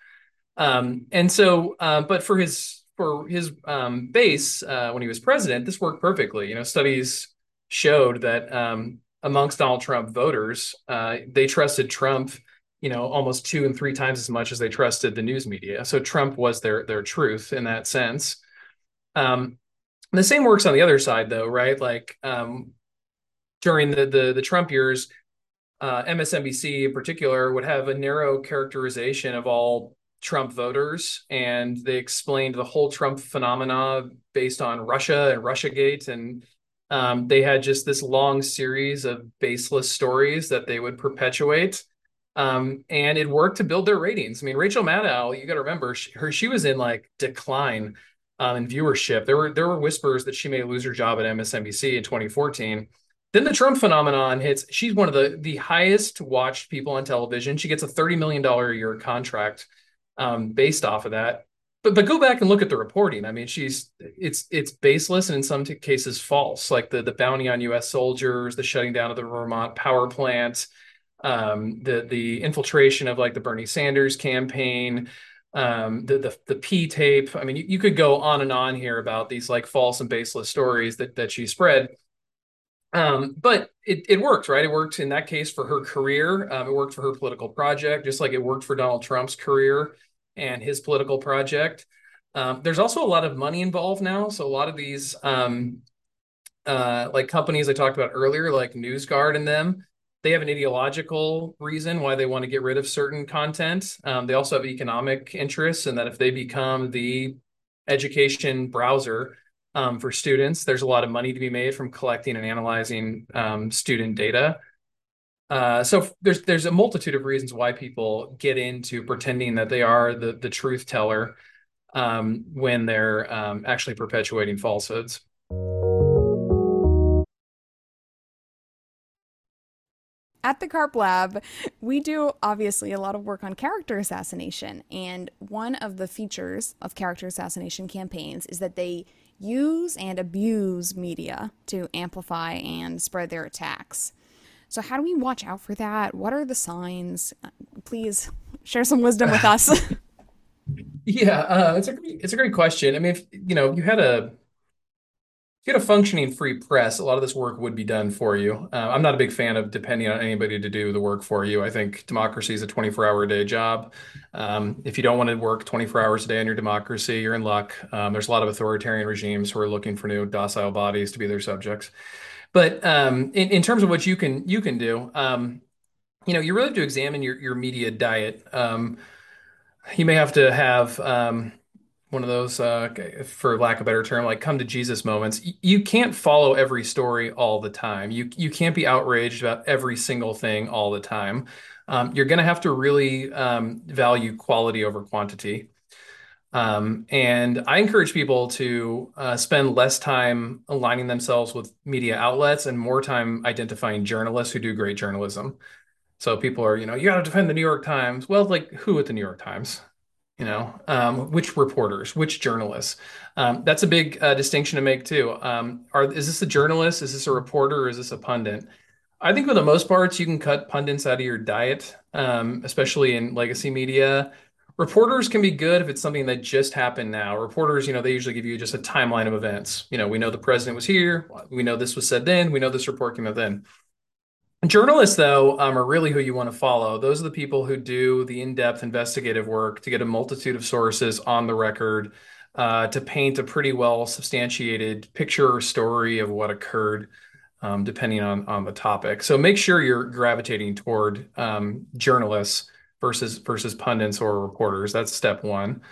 Speaker 2: But for his base when he was president, this worked perfectly. Studies showed that amongst Donald Trump voters, they trusted Trump, almost 2 and 3 times as much as they trusted the news media. So Trump was their truth in that sense. The same works on the other side, though, right? Like during the Trump years, MSNBC in particular would have a narrow characterization of all Trump voters, and they explained the whole Trump phenomena based on Russia and Russiagate, and they had just this long series of baseless stories that they would perpetuate. And it worked to build their ratings. I mean, Rachel Maddow, you got to remember, she was in like decline in viewership. There were whispers that she may lose her job at MSNBC in 2014. Then the Trump phenomenon hits. She's one of the highest watched people on television. She gets a $30 million a year contract based off of that. But go back and look at the reporting. I mean, it's baseless and in some cases false, like the bounty on U.S. soldiers, the shutting down of the Vermont power plant, the infiltration of like the Bernie Sanders campaign, the P tape. I mean, you could go on and on here about these like false and baseless stories that she spread. But it worked, right? It worked in that case for her career. It worked for her political project, just like it worked for Donald Trump's career and his political project. There's also a lot of money involved now. So a lot of these like companies I talked about earlier, like NewsGuard and them, they have an ideological reason why they want to get rid of certain content. They also have economic interests, and that if they become the education browser for students, there's a lot of money to be made from collecting and analyzing student data. So there's a multitude of reasons why people get into pretending that they are the truth teller when they're actually perpetuating falsehoods.
Speaker 1: At the Carp Lab, we do obviously a lot of work on character assassination. And one of the features of character assassination campaigns is that they use and abuse media to amplify and spread their attacks. So, how do we watch out for that? What are the signs? Please share some wisdom with us.
Speaker 2: Yeah, it's a great question. I mean, if you had a functioning free press, a lot of this work would be done for you. I'm not a big fan of depending on anybody to do the work for you. I think democracy is a 24-hour a day job. If you don't want to work 24 hours a day on your democracy, you're in luck. There's a lot of authoritarian regimes who are looking for new docile bodies to be their subjects. But in terms of what you can do, you really have to examine your media diet. You may have to have one of those, for lack of a better term, like come to Jesus moments. You can't follow every story all the time. You can't be outraged about every single thing all the time. You're going to have to really value quality over quantity. And I encourage people to spend less time aligning themselves with media outlets and more time identifying journalists who do great journalism. So people are, you got to defend the New York Times. Well, like who at the New York Times? Which reporters, which journalists. That's a big distinction to make too. Is this a journalist? Is this a reporter? Or is this a pundit? I think for the most parts, you can cut pundits out of your diet, especially in legacy media. Reporters can be good if it's something that just happened now. Reporters, they usually give you just a timeline of events. We know the president was here. We know this was said then. We know this report came out then. Journalists, though, are really who you want to follow. Those are the people who do the in-depth investigative work to get a multitude of sources on the record, to paint a pretty well substantiated picture or story of what occurred, depending on the topic. So make sure you're gravitating toward journalists versus pundits or reporters. That's step one.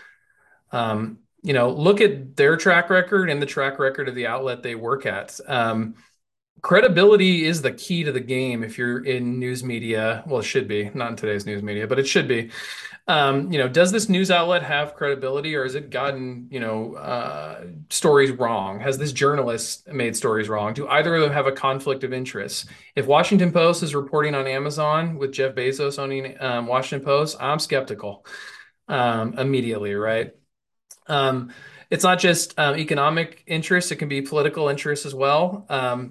Speaker 2: Look at their track record and the track record of the outlet they work at. Credibility is the key to the game if you're in news media. Well, it should be, not in today's news media, but it should be. Does this news outlet have credibility, or has it gotten, stories wrong? Has this journalist made stories wrong? Do either of them have a conflict of interest? If Washington Post is reporting on Amazon with Jeff Bezos owning Washington Post, I'm skeptical immediately, right? It's not just economic interests, it can be political interests as well.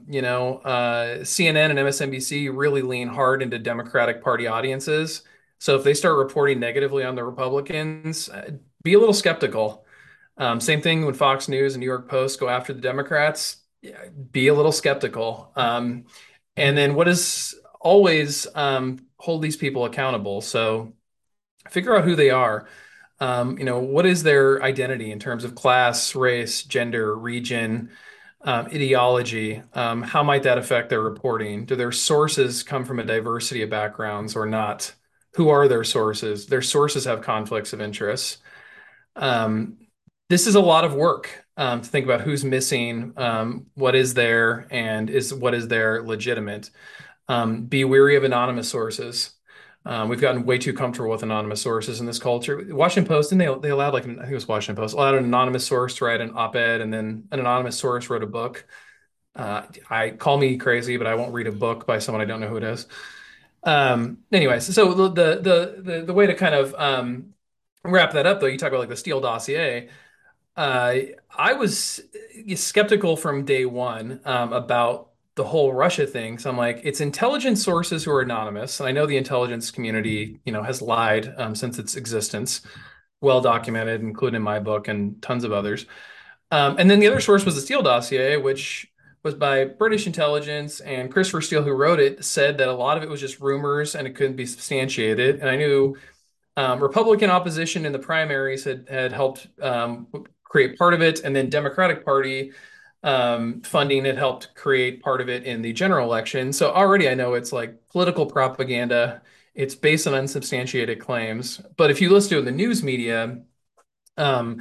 Speaker 2: CNN and MSNBC really lean hard into Democratic Party audiences. So if they start reporting negatively on the Republicans, be a little skeptical. Same thing when Fox News and New York Post go after the Democrats, yeah, be a little skeptical. And then what is always hold these people accountable. So figure out who they are. What is their identity in terms of class, race, gender, region, ideology? How might that affect their reporting? Do their sources come from a diversity of backgrounds or not? Who are their sources? Their sources have conflicts of interest. Um, this is a lot of work to think about who's missing, what is there, and is what is there legitimate. Be wary of anonymous sources. We've gotten way too comfortable with anonymous sources in this culture. Washington Post, and they allowed like I think it was Washington Post allowed an anonymous source to write an op-ed, and then an anonymous source wrote a book. I call me crazy, but I won't read a book by someone I don't know who it is. Anyways, so the way to kind of wrap that up, though, you talk about like the Steele dossier. Uh, I was skeptical from day one about the whole Russia thing. So I'm like, it's intelligence sources who are anonymous, and I know the intelligence community, has lied since its existence, well documented, including in my book and tons of others. And then the other source was the Steele dossier, which was by British intelligence, and Christopher Steele, who wrote it, said that a lot of it was just rumors and it couldn't be substantiated. And I knew Republican opposition in the primaries had helped create part of it, and then Democratic Party funding had helped create part of it in the general election. So already I know it's like political propaganda. It's based on unsubstantiated claims. But if you listen to it in the news media, um,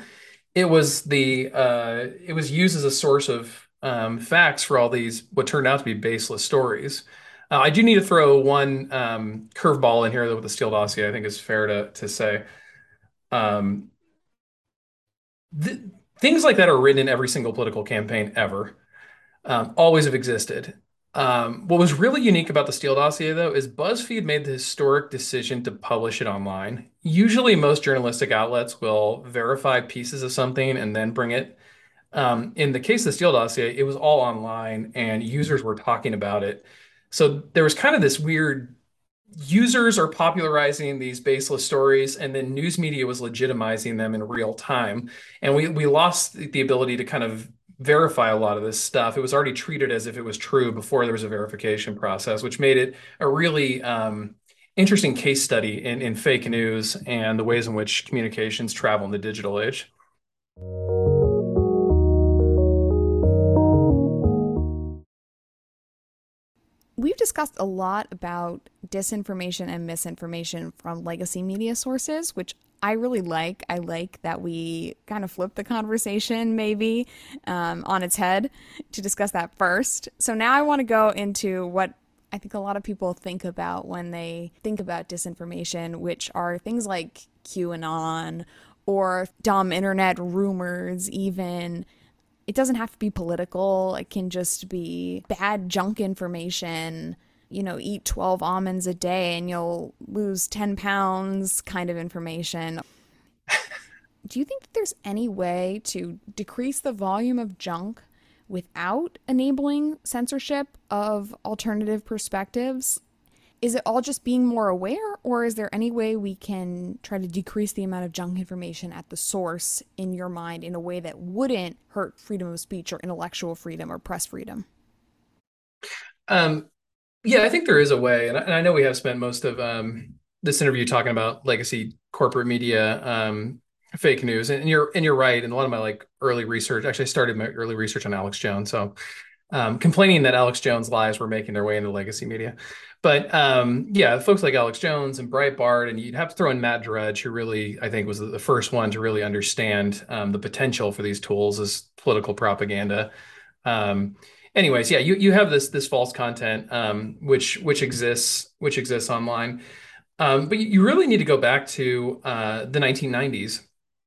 Speaker 2: it was used as a source of facts for all these what turned out to be baseless stories. I do need to throw one curveball in here though with the Steele dossier. I think is fair to say. Um, th Things like that are written in every single political campaign ever. Always have existed. What was really unique about the Steele dossier, though, is BuzzFeed made the historic decision to publish it online. Usually, most journalistic outlets will verify pieces of something and then bring it. In the case of the Steele dossier, it was all online and users were talking about it. So there was kind of this weird users are popularizing these baseless stories, and then news media was legitimizing them in real time. And we lost the ability to kind of verify a lot of this stuff. It was already treated as if it was true before there was a verification process, which made it a really interesting case study in fake news and the ways in which communications travel in the digital age.
Speaker 1: We've discussed a lot about disinformation and misinformation from legacy media sources, which I really like. I like that we kind of flip the conversation maybe on its head to discuss that first. So now I want to go into what I think a lot of people think about when they think about disinformation, which are things like QAnon or dumb internet rumors, even it doesn't have to be political. It can just be bad junk information. Eat 12 almonds a day and you'll lose 10 pounds kind of information. Do you think that there's any way to decrease the volume of junk without enabling censorship of alternative perspectives? Is it all just being more aware, or is there any way we can try to decrease the amount of junk information at the source in your mind in a way that wouldn't hurt freedom of speech or intellectual freedom or press freedom?
Speaker 2: Um, yeah, I think there is a way, and I know we have spent most of this interview talking about legacy corporate media fake news, and you're right. And a lot of my like early research, actually, I started my early research on Alex Jones, so complaining that Alex Jones lies were making their way into legacy media. But yeah, folks like Alex Jones and Breitbart, and you'd have to throw in Matt Drudge, who really, I think, was the first one to really understand the potential for these tools as political propaganda. Um, anyways, yeah, you have this false content which exists online, but you really need to go back to the 1990s.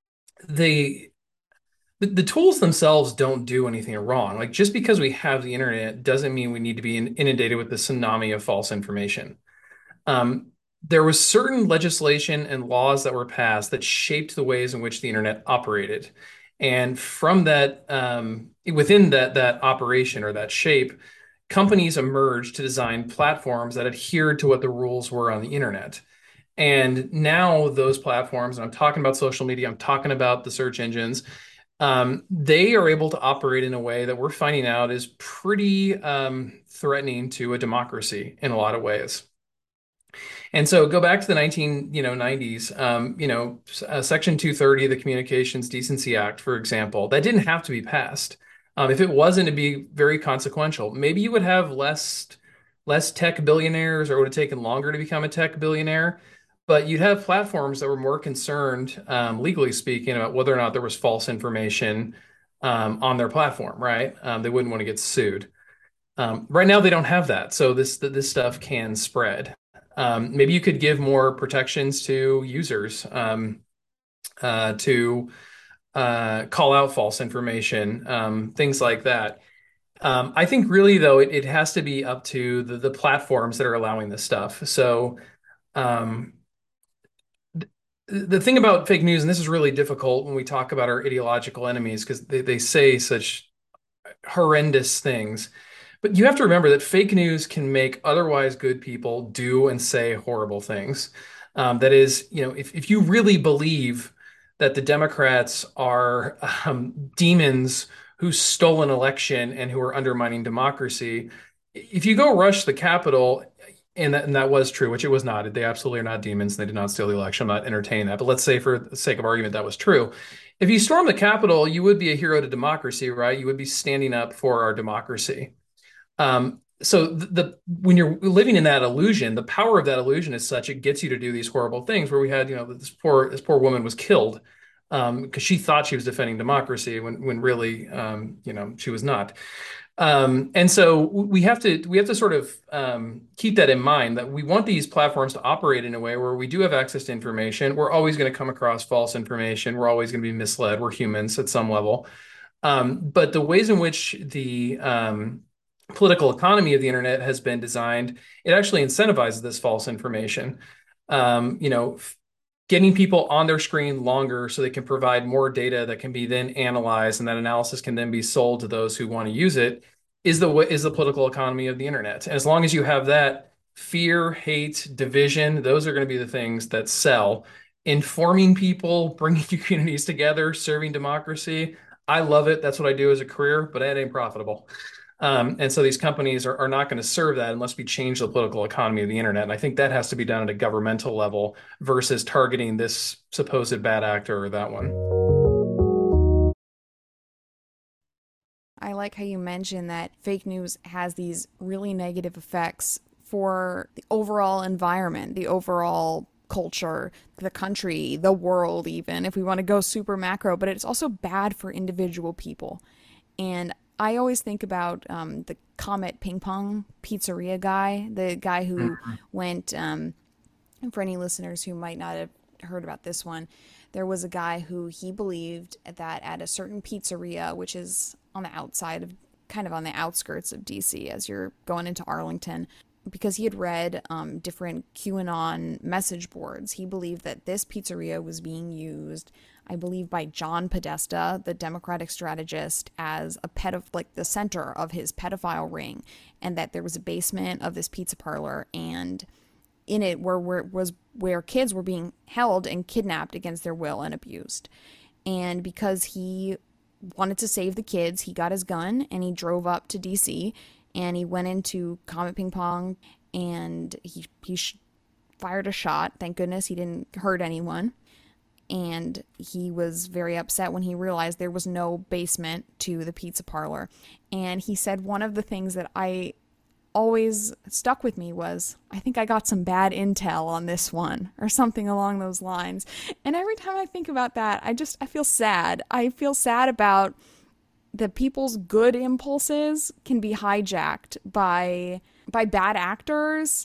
Speaker 2: The the tools themselves don't do anything wrong. Like just because we have the internet doesn't mean we need to be inundated with the tsunami of false information. Um, there was certain legislation and laws that were passed that shaped the ways in which the internet operated. And from that, within that operation or that shape, companies emerged to design platforms that adhered to what the rules were on the internet. And now those platforms, and I'm talking about social media, I'm talking about the search engines, they are able to operate in a way that we're finding out is pretty threatening to a democracy in a lot of ways. And so go back to the 90s, Section 230 of the Communications Decency Act, for example, that didn't have to be passed. If it wasn't to be very consequential, maybe you would have less tech billionaires, or it would have taken longer to become a tech billionaire. But you'd have platforms that were more concerned, legally speaking, about whether or not there was false information on their platform, right? They wouldn't want to get sued. Right now, they don't have that, so this stuff can spread. Maybe you could give more protections to users, to call out false information, things like that. I think really though it has to be up to the platforms that are allowing this stuff. So um, the thing about fake news, and this is really difficult when we talk about our ideological enemies because they say such horrendous things. But you have to remember that fake news can make otherwise good people do and say horrible things. That is, if you really believe that the Democrats are demons who stole an election and who are undermining democracy, if you go rush the Capitol, and that was true, which it was not. They absolutely are not demons. They did not steal the election. I'm not entertaining that. But let's say, for the sake of argument, that was true. If you storm the Capitol, you would be a hero to democracy, right? You would be standing up for our democracy. So when you're living in that illusion, the power of that illusion is such it gets you to do these horrible things. Where we had, this poor woman was killed because she thought she was defending democracy when really, she was not. And so we have to sort of keep that in mind that we want these platforms to operate in a way where we do have access to information. We're always going to come across false information. We're always going to be misled. We're humans at some level. But the ways in which the political economy of the internet has been designed, it actually incentivizes this false information. Getting people on their screen longer so they can provide more data that can be then analyzed, and that analysis can then be sold to those who want to use it, is the political economy of the internet. And as long as you have that, fear, hate, division, those are going to be the things that sell. Informing people, bringing communities together, serving democracy. I love it. That's what I do as a career, but it ain't profitable. And so these companies are not going to serve that unless we change the political economy of the internet. And I think that has to be done at a governmental level versus targeting this supposed bad actor or that one.
Speaker 1: I like how you mentioned that fake news has these really negative effects for the overall environment, the overall culture, the country, the world, even if we want to go super macro, but it's also bad for individual people. And I always think about the Comet Ping Pong pizzeria guy, the guy who
Speaker 2: Mhm.
Speaker 1: went, for any listeners who might not have heard about this one, there was a guy who he believed that at a certain pizzeria, which is on the outside of, kind of on the outskirts of DC as you're going into Arlington, because he had read different QAnon message boards, he believed that this pizzeria was being used, I believe, by John Podesta, the Democratic strategist, as a like the center of his pedophile ring, and that there was a basement of this pizza parlor, and in it was where kids were being held and kidnapped against their will and abused. And because he wanted to save the kids, he got his gun and he drove up to DC and he went into Comet Ping Pong and he fired a shot. Thank goodness he didn't hurt anyone. And he was very upset when he realized there was no basement to the pizza parlor. And he said one of the things that I always stuck with me was, I think I got some bad intel on this one, or something along those lines. And every time I think about that, I feel sad. I feel sad about the people's good impulses can be hijacked by bad actors,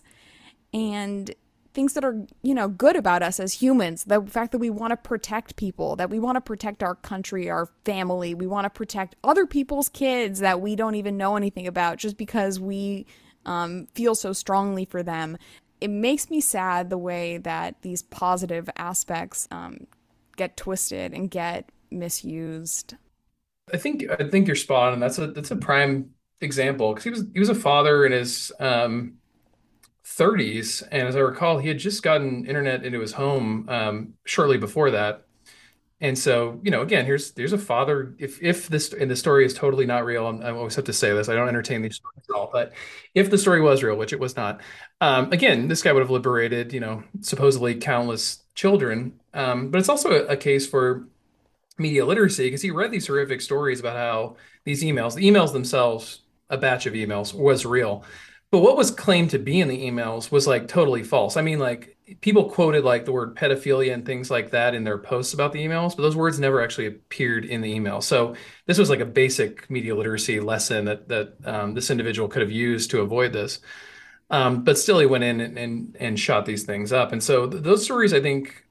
Speaker 1: and things that are, good about us as humans. The fact that we want to protect people, that we want to protect our country, our family, we want to protect other people's kids that we don't even know anything about just because we feel so strongly for them. It makes me sad the way that these positive aspects get twisted and get misused.
Speaker 2: I think you're spot on. That's a prime example because he was a father in his 30s, and as I recall, he had just gotten internet into his home shortly before that. And so, again, there's a father. If this and the story is totally not real, I always have to say this. I don't entertain these stories at all. But if the story was real, which it was not, again, this guy would have liberated, supposedly countless children. But it's also a case for media literacy because he read these horrific stories about how the emails themselves, a batch of emails, was real. But what was claimed to be in the emails was like totally false. I mean, like people quoted like the word pedophilia and things like that in their posts about the emails, but those words never actually appeared in the email. So this was like a basic media literacy lesson that this individual could have used to avoid this. But still, he went in and shot these things up. And so those stories, I think,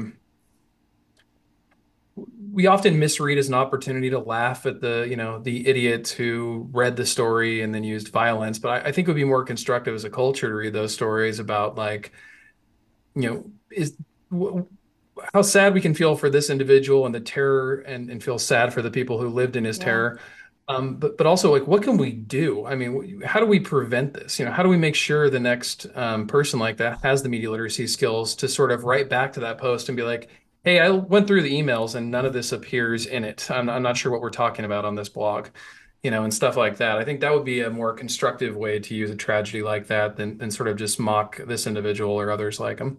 Speaker 2: we often misread as an opportunity to laugh at the idiots who read the story and then used violence. But I think it would be more constructive as a culture to read those stories about like, is how sad we can feel for this individual and the terror and feel sad for the people who lived in his
Speaker 1: Yeah.
Speaker 2: terror. But also like, what can we do? I mean, how do we prevent this? How do we make sure the next person like that has the media literacy skills to sort of write back to that post and be like, hey, I went through the emails and none of this appears in it. I'm not sure what we're talking about on this blog, and stuff like that. I think that would be a more constructive way to use a tragedy like that than sort of just mock this individual or others like him.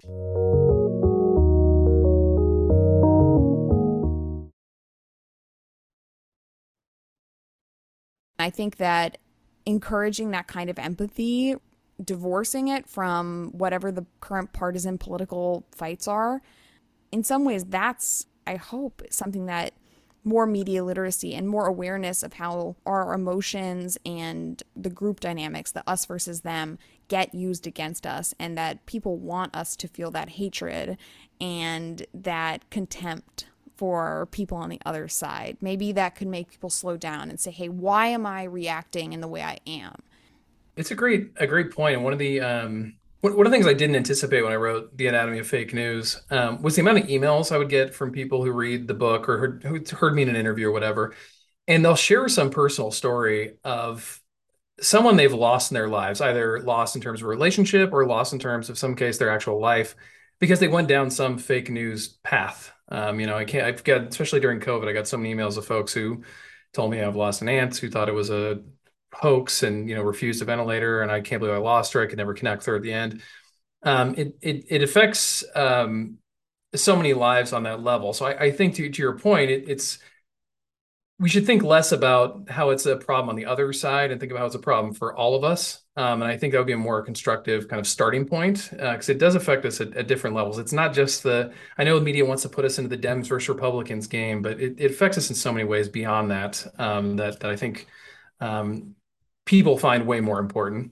Speaker 1: I think that encouraging that kind of empathy, divorcing it from whatever the current partisan political fights are, in some ways, that's, I hope, something that more media literacy and more awareness of how our emotions and the group dynamics, the us versus them, get used against us, and that people want us to feel that hatred and that contempt for people on the other side. Maybe that could make people slow down and say, hey, why am I reacting in the way I am?
Speaker 2: It's a great point. And one of the things I didn't anticipate when I wrote The Anatomy of Fake News was the amount of emails I would get from people who read the book or who heard me in an interview or whatever, and they'll share some personal story of someone they've lost in their lives, either lost in terms of a relationship or lost in terms of some case their actual life, because they went down some fake news path. I've got, especially during COVID, I got so many emails of folks who told me I've lost an aunt who thought it was a hoax and refused a ventilator, and I can't believe I lost her. I could never connect with her at the end. It affects so many lives on that level. So I think to your point, it's we should think less about how it's a problem on the other side and think about how it's a problem for all of us. And I think that would be a more constructive kind of starting point because it does affect us at different levels. It's not just I know the media wants to put us into the Dems versus Republicans game, but it affects us in so many ways beyond that, that I think um, people find way more important.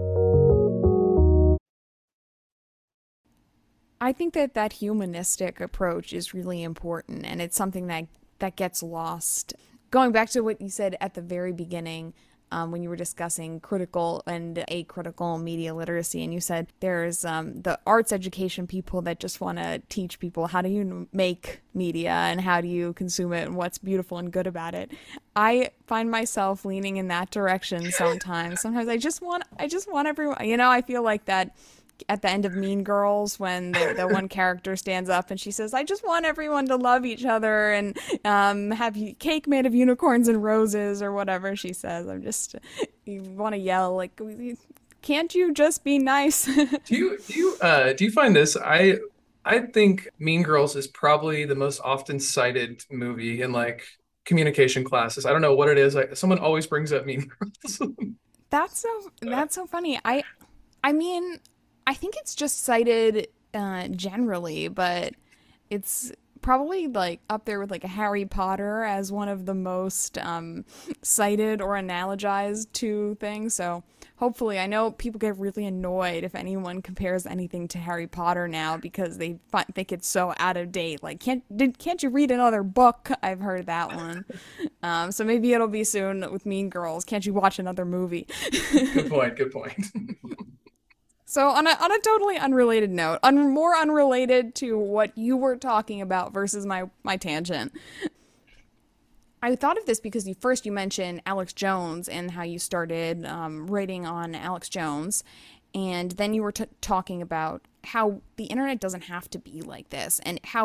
Speaker 1: I think that that humanistic approach is really important, and it's something that gets lost. Going back to what you said at the very beginning, when you were discussing critical and acritical media literacy, and you said there's the arts education people that just want to teach people how do you make media and how do you consume it and what's beautiful and good about it. I find myself leaning in that direction sometimes. Sometimes I just want everyone. I feel like that at the end of Mean Girls when the one character stands up and she says, I just want everyone to love each other and have cake made of unicorns and roses or whatever she says. You want to yell, like, can't you just be nice?
Speaker 2: Do you find this? I think Mean Girls is probably the most often cited movie in like communication classes. I don't know what it is. Someone always brings up Mean Girls.
Speaker 1: That's so funny. I mean, I think it's just cited generally, but it's probably like up there with like a Harry Potter as one of the most cited or analogized to things. So hopefully, I know people get really annoyed if anyone compares anything to Harry Potter now because they think it's so out of date. Like, can't you read another book? I've heard that one. So maybe it'll be soon with Mean Girls. Can't you watch another movie?
Speaker 2: Good point. Good point.
Speaker 1: So on a totally unrelated note, more unrelated to what you were talking about versus my tangent. I thought of this because you mentioned Alex Jones and how you started writing on Alex Jones, and then you were talking about how the internet doesn't have to be like this, and how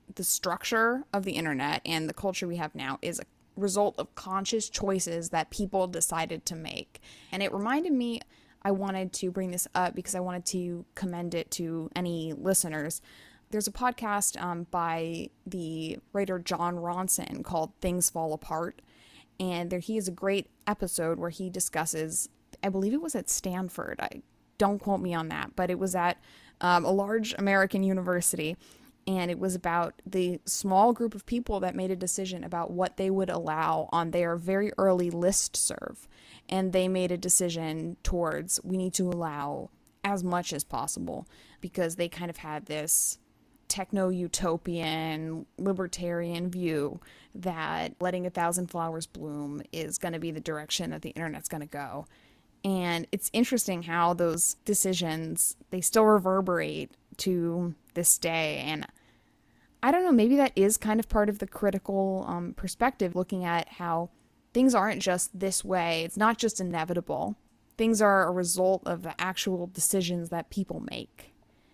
Speaker 1: the structure of the internet and the culture we have now is a result of conscious choices that people decided to make. And it reminded me, I wanted to bring this up because I wanted to commend it to any listeners. There's a podcast by the writer John Ronson called Things Fall Apart. And there he has a great episode where he discusses, I believe it was at Stanford. Don't quote me on that, but it was at a large American university. And it was about the small group of people that made a decision about what they would allow on their very early list serve. And they made a decision towards, we need to allow as much as possible, because they kind of had this techno-utopian libertarian view that letting 1,000 flowers bloom is going to be the direction that the internet's going to go. And it's interesting how those decisions, they still reverberate to this day. And I don't know, maybe that is kind of part of the critical perspective, looking at how things aren't just this way. It's not just inevitable. Things are a result of the actual decisions that people make.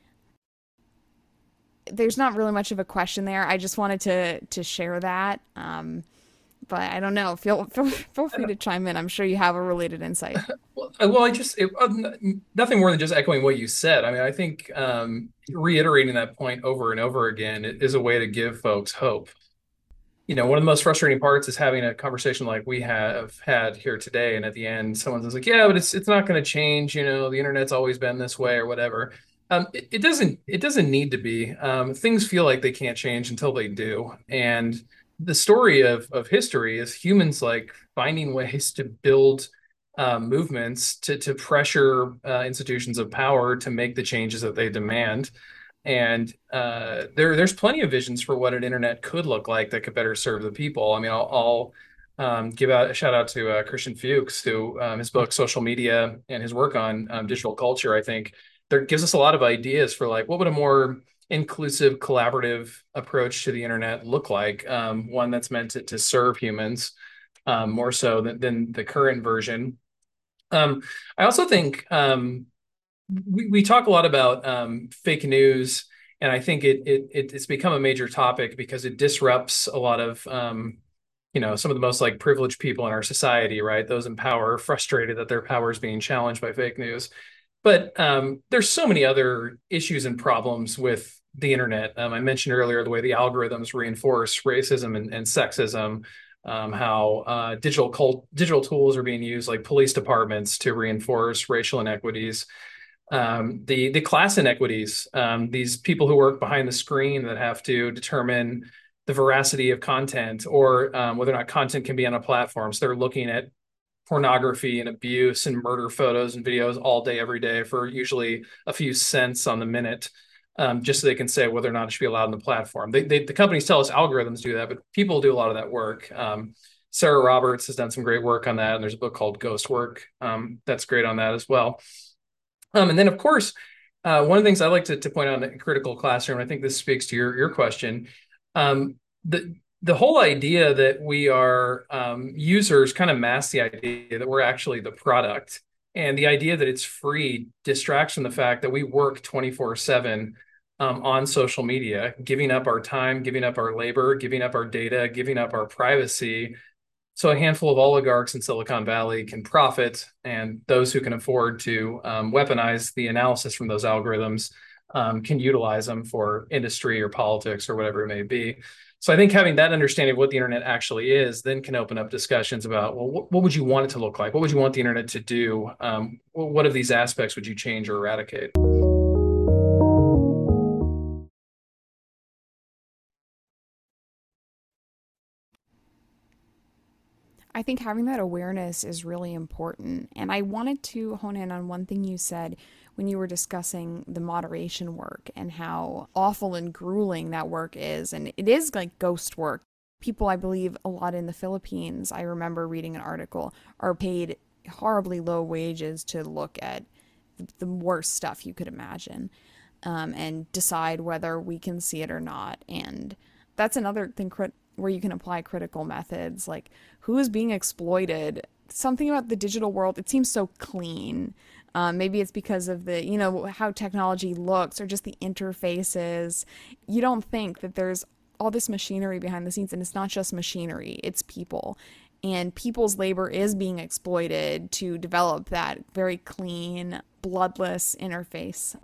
Speaker 1: There's not really much of a question there. I just wanted to share that. But I don't know. Feel free to chime in. I'm sure you have a related insight.
Speaker 2: Well, nothing more than just echoing what you said. I mean, I think reiterating that point over and over again is a way to give folks hope. One of the most frustrating parts is having a conversation like we have had here today, and at the end, someone's like, "Yeah, but it's not going to change. The internet's always been this way, or whatever." It doesn't need to be. Things feel like they can't change until they do, and the story of history is humans like finding ways to build movements to pressure institutions of power to make the changes that they demand. And there's plenty of visions for what an internet could look like that could better serve the people. I mean, I'll give out a shout out to Christian Fuchs, who his book Social Media and his work on digital culture, I think, there gives us a lot of ideas for like what would a more inclusive, collaborative approach to the internet look like, one that's meant to serve humans more so than the current version. I also think we talk a lot about fake news, and I think it's become a major topic because it disrupts a lot of some of the most like privileged people in our society, right? Those in power are frustrated that their power is being challenged by fake news. But there's so many other issues and problems with the internet. I mentioned earlier the way the algorithms reinforce racism and sexism, how digital tools are being used like police departments to reinforce racial inequities, the class inequities, these people who work behind the screen that have to determine the veracity of content or whether or not content can be on a platform. So they're looking at pornography and abuse and murder photos and videos all day, every day for usually a few cents on the minute, just so they can say whether or not it should be allowed on the platform. The companies tell us algorithms do that, but people do a lot of that work. Sarah Roberts has done some great work on that, and there's a book called Ghost Work that's great on that as well. And then, of course, one of the things I like to point out in Critical Classroom, I think this speaks to your question, the whole idea that we are users kind of masks the idea that we're actually the product. And the idea that it's free distracts from the fact that we work 24/7 on social media, giving up our time, giving up our labor, giving up our data, giving up our privacy. So a handful of oligarchs in Silicon Valley can profit, and those who can afford to weaponize the analysis from those algorithms can utilize them for industry or politics or whatever it may be. So I think having that understanding of what the internet actually is then can open up discussions about, well, what would you want it to look like? What would you want the internet to do? What of these aspects would you change or eradicate?
Speaker 1: I think having that awareness is really important. And I wanted to hone in on one thing you said when you were discussing the moderation work and how awful and grueling that work is. And it is like ghost work. People, I believe, a lot in the Philippines, I remember reading an article, are paid horribly low wages to look at the worst stuff you could imagine, and decide whether we can see it or not. And that's another thing where you can apply critical methods, like who is being exploited. Something about the digital world, it seems so clean. Maybe it's because of how technology looks or just the interfaces. You don't think that there's all this machinery behind the scenes, and it's not just machinery, it's people. And people's labor is being exploited to develop that very clean, bloodless interface.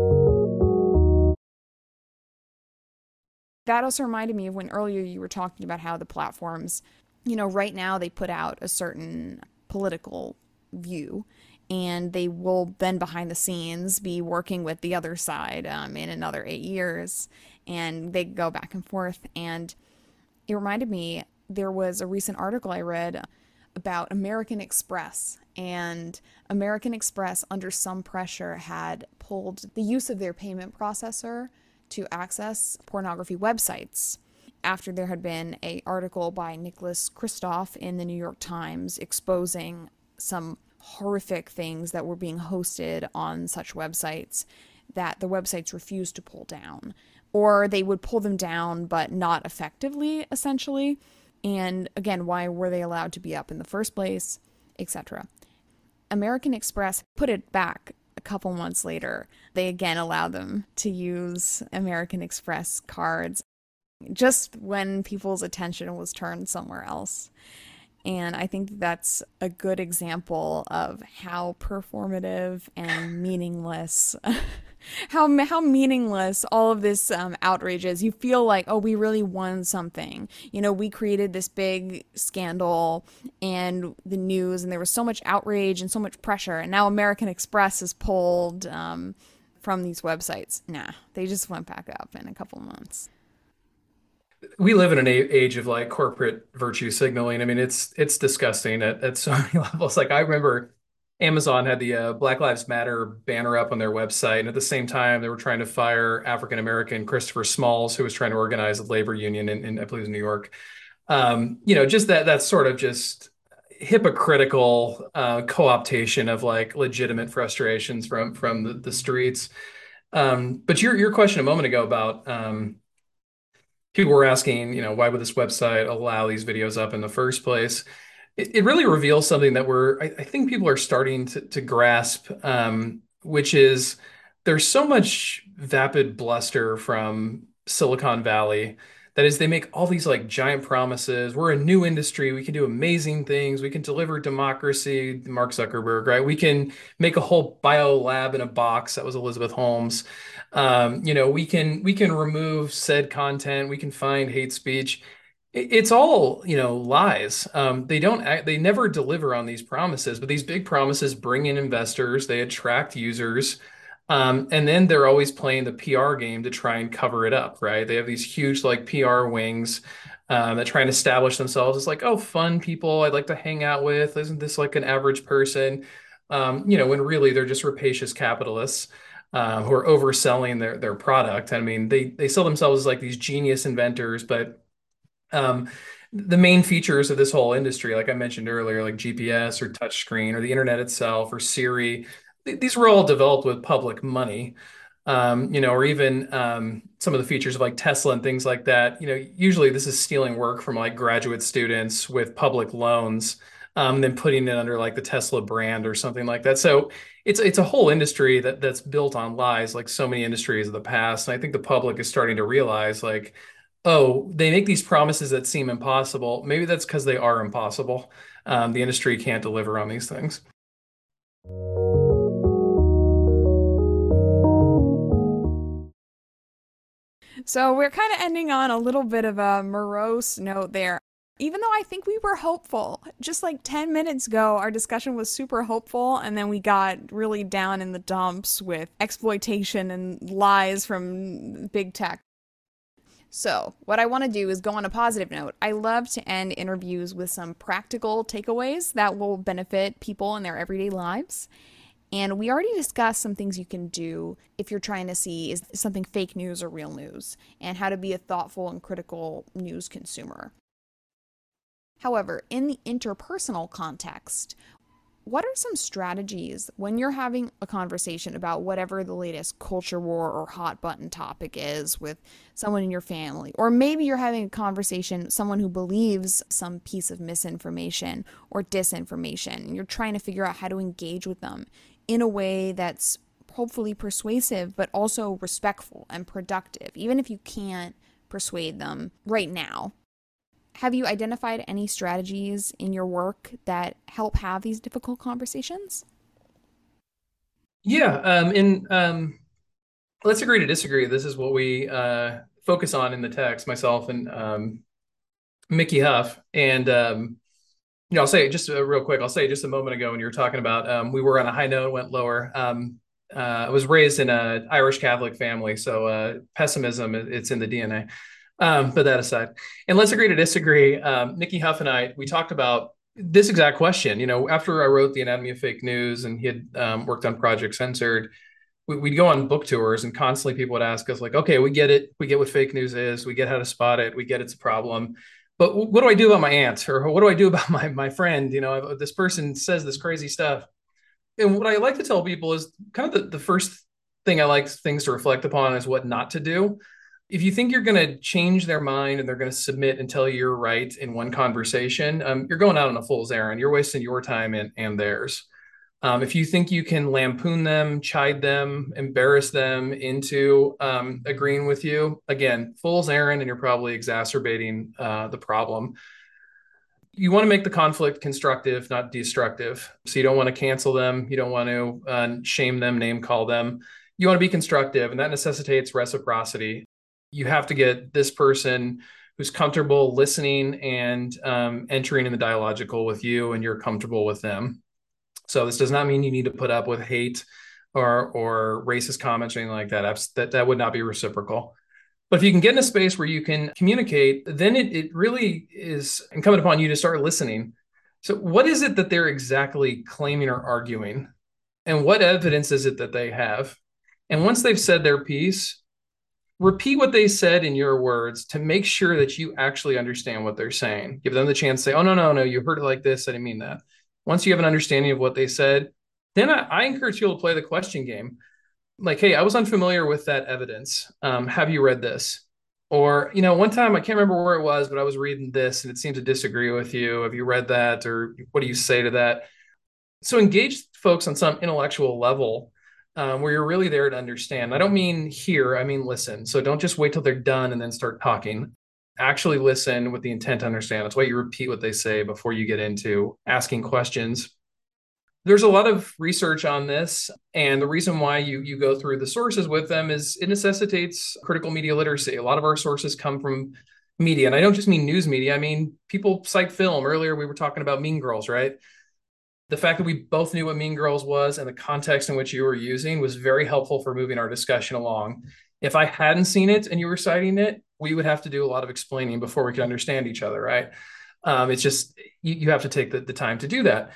Speaker 1: That also reminded me of when earlier you were talking about how the platforms, right now they put out a certain political view, and they will then behind the scenes be working with the other side in another 8 years, and they go back and forth. And it reminded me, there was a recent article I read about American Express, and American Express, under some pressure, had pulled the use of their payment processor to access pornography websites after there had been an article by Nicholas Kristof in the New York Times exposing some horrific things that were being hosted on such websites that the websites refused to pull down, or they would pull them down but not effectively, essentially. And again, why were they allowed to be up in the first place, etc. American Express put it back a couple months later. They again allowed them to use American Express cards just when people's attention was turned somewhere else. And I think that's a good example of how performative and meaningless, how meaningless all of this outrage is. You feel like, oh, we really won something. We created this big scandal and the news, and there was so much outrage and so much pressure. And now American Express is pulled from these websites. Nah, they just went back up in a couple months.
Speaker 2: We live in an age of like corporate virtue signaling. I mean, it's disgusting at so many levels. Like I remember Amazon had the Black Lives Matter banner up on their website, and at the same time, they were trying to fire African American Christopher Smalls, who was trying to organize a labor union in I believe, New York. Just that's sort of just hypocritical co-optation of like legitimate frustrations from the streets. But your question a moment ago about people were asking, why would this website allow these videos up in the first place? It really reveals something that I think people are starting to grasp, which is there's so much vapid bluster from Silicon Valley. That is, they make all these like giant promises. We're a new industry. We can do amazing things. We can deliver democracy, Mark Zuckerberg, right? We can make a whole bio lab in a box. That was Elizabeth Holmes. We can remove said content. We can find hate speech. It's all, lies. They never deliver on these promises, but these big promises bring in investors, they attract users, and then they're always playing the PR game to try and cover it up, right? They have these huge like PR wings that try and establish themselves as like, oh, fun people I'd like to hang out with. Isn't this like an average person? When really they're just rapacious capitalists who are overselling their product. I mean, they sell themselves as like these genius inventors, but um, the main features of this whole industry, like I mentioned earlier, like GPS or touchscreen or the internet itself or Siri, these were all developed with public money. Or even some of the features of like Tesla and things like that. Usually this is stealing work from like graduate students with public loans, then putting it under like the Tesla brand or something like that. So it's a whole industry that's built on lies, like so many industries of the past. And I think the public is starting to realize like, oh, they make these promises that seem impossible. Maybe that's because they are impossible. The industry can't deliver on these things.
Speaker 1: So we're kind of ending on a little bit of a morose note there. Even though I think we were hopeful, just like 10 minutes ago, our discussion was super hopeful, and then we got really down in the dumps with exploitation and lies from big tech. So, what I want to do is go on a positive note. I love to end interviews with some practical takeaways that will benefit people in their everyday lives. And we already discussed some things you can do if you're trying to see is something fake news or real news, and how to be a thoughtful and critical news consumer. However, in the interpersonal context, what are some strategies when you're having a conversation about whatever the latest culture war or hot button topic is with someone in your family? Or maybe you're having a conversation with someone who believes some piece of misinformation or disinformation, and you're trying to figure out how to engage with them in a way that's hopefully persuasive, but also respectful and productive, even if you can't persuade them right now. Have you identified any strategies in your work that help have these difficult conversations?
Speaker 2: Yeah, let's agree to disagree. This is what we focus on in the text, myself and Mickey Huff. And I'll say just real quick. I'll say just a moment ago when you were talking about we were on a high note, went lower. I was raised in an Irish Catholic family, so pessimism, it's in the DNA. But that aside, and let's agree to disagree. Mickey Huff and we talked about this exact question. After I wrote The Anatomy of Fake News and he had worked on Project Censored, we'd go on book tours and constantly people would ask us like, okay, we get it. We get what fake news is. We get how to spot it. We get it's a problem. But what do I do about my aunt? Or what do I do about my friend? This person says this crazy stuff. And what I like to tell people is kind of the first thing I like things to reflect upon is what not to do. If you think you're going to change their mind and they're going to submit and tell you you're right in one conversation, you're going out on a fool's errand. You're wasting your time and theirs. If you think you can lampoon them, chide them, embarrass them into agreeing with you, again, fool's errand, and you're probably exacerbating the problem. You want to make the conflict constructive, not destructive. So you don't want to cancel them. You don't want to shame them, name call them. You want to be constructive, and that necessitates reciprocity. You have to get this person who's comfortable listening and entering in the dialogical with you, and you're comfortable with them. So this does not mean you need to put up with hate or racist comments or anything like that. That would not be reciprocal. But if you can get in a space where you can communicate, then it really is incumbent upon you to start listening. So what is it that they're exactly claiming or arguing? And what evidence is it that they have? And once they've said their piece, repeat what they said in your words to make sure that you actually understand what they're saying. Give them the chance to say, oh, no, you heard it like this. I didn't mean that. Once you have an understanding of what they said, then I encourage people to play the question game. Like, hey, I was unfamiliar with that evidence. Have you read this? Or, one time I can't remember where it was, but I was reading this and it seemed to disagree with you. Have you read that? Or what do you say to that? So engage folks on some intellectual level where you're really there to understand. I don't mean hear, I mean listen. So don't just wait till they're done and then start talking. Actually listen with the intent to understand. That's why you repeat what they say before you get into asking questions. There's a lot of research on this, and the reason why you go through the sources with them is it necessitates critical media literacy. A lot of our sources come from media, and I don't just mean news media. I mean, people cite film. Earlier, we were talking about Mean Girls, right? The fact that we both knew what Mean Girls was and the context in which you were using was very helpful for moving our discussion along. If I hadn't seen it and you were citing it, we would have to do a lot of explaining before we could understand each other, right? It's just, you have to take the time to do that.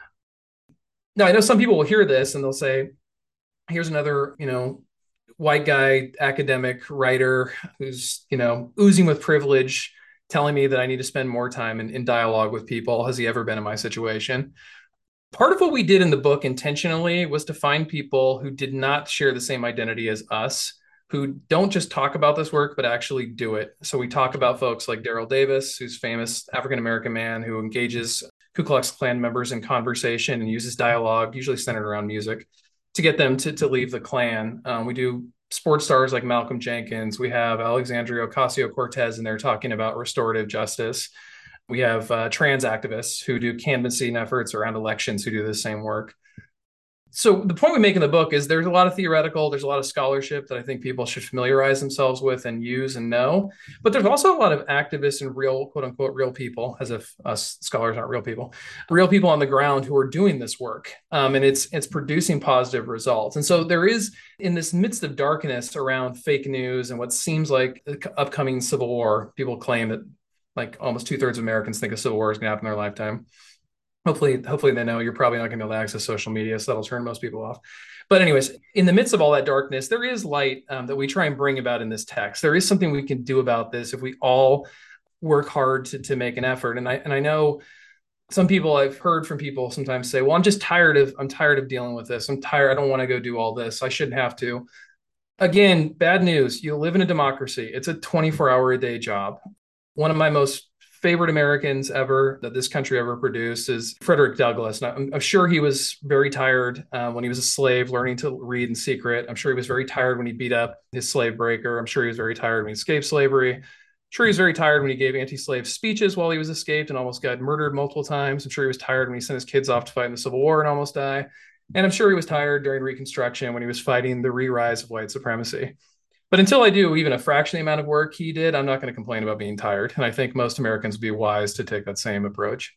Speaker 2: Now, I know some people will hear this and they'll say, here's another, white guy, academic writer who's, oozing with privilege, telling me that I need to spend more time in dialogue with people. Has he ever been in my situation? Part of what we did in the book intentionally was to find people who did not share the same identity as us, who don't just talk about this work, but actually do it. So we talk about folks like Daryl Davis, who's a famous African-American man who engages Ku Klux Klan members in conversation and uses dialogue, usually centered around music, to get them to leave the Klan. We do sports stars like Malcolm Jenkins. We have Alexandria Ocasio-Cortez in there talking about restorative justice. We have trans activists who do canvassing efforts around elections who do the same work. So the point we make in the book is there's a lot of theoretical, there's a lot of scholarship that I think people should familiarize themselves with and use and know. But there's also a lot of activists and real, quote unquote, real people, as if us scholars aren't real people on the ground who are doing this work. And it's producing positive results. And so there is, in this midst of darkness around fake news and what seems like the upcoming civil war, people claim that like almost 2/3 of Americans think a civil war is going to happen in their lifetime. Hopefully they know you're probably not going to be able to access social media, so that'll turn most people off. But anyways, in the midst of all that darkness, there is light that we try and bring about in this text. There is something we can do about this if we all work hard to make an effort. And I know some people, I've heard from people sometimes say, well, I'm tired of dealing with this. I'm tired. I don't want to go do all this. I shouldn't have to. Again, bad news. You live in a democracy. It's a 24-hour-a-day job. One of my most favorite Americans ever that this country ever produced is Frederick Douglass. And I'm sure he was very tired when he was a slave learning to read in secret. I'm sure he was very tired when he beat up his slave breaker. I'm sure he was very tired when he escaped slavery. I'm sure he was very tired when he gave anti-slave speeches while he was escaped and almost got murdered multiple times. I'm sure he was tired when he sent his kids off to fight in the Civil War and almost die. And I'm sure he was tired during Reconstruction when he was fighting the re-rise of white supremacy. But until I do even a fraction of the amount of work he did, I'm not going to complain about being tired. And I think most Americans would be wise to take that same approach.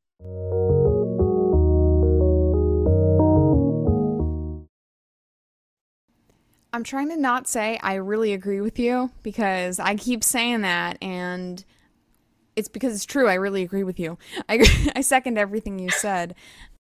Speaker 1: I'm trying to not say I really agree with you because I keep saying that, and it's because it's true. I really agree with you. I second everything you said.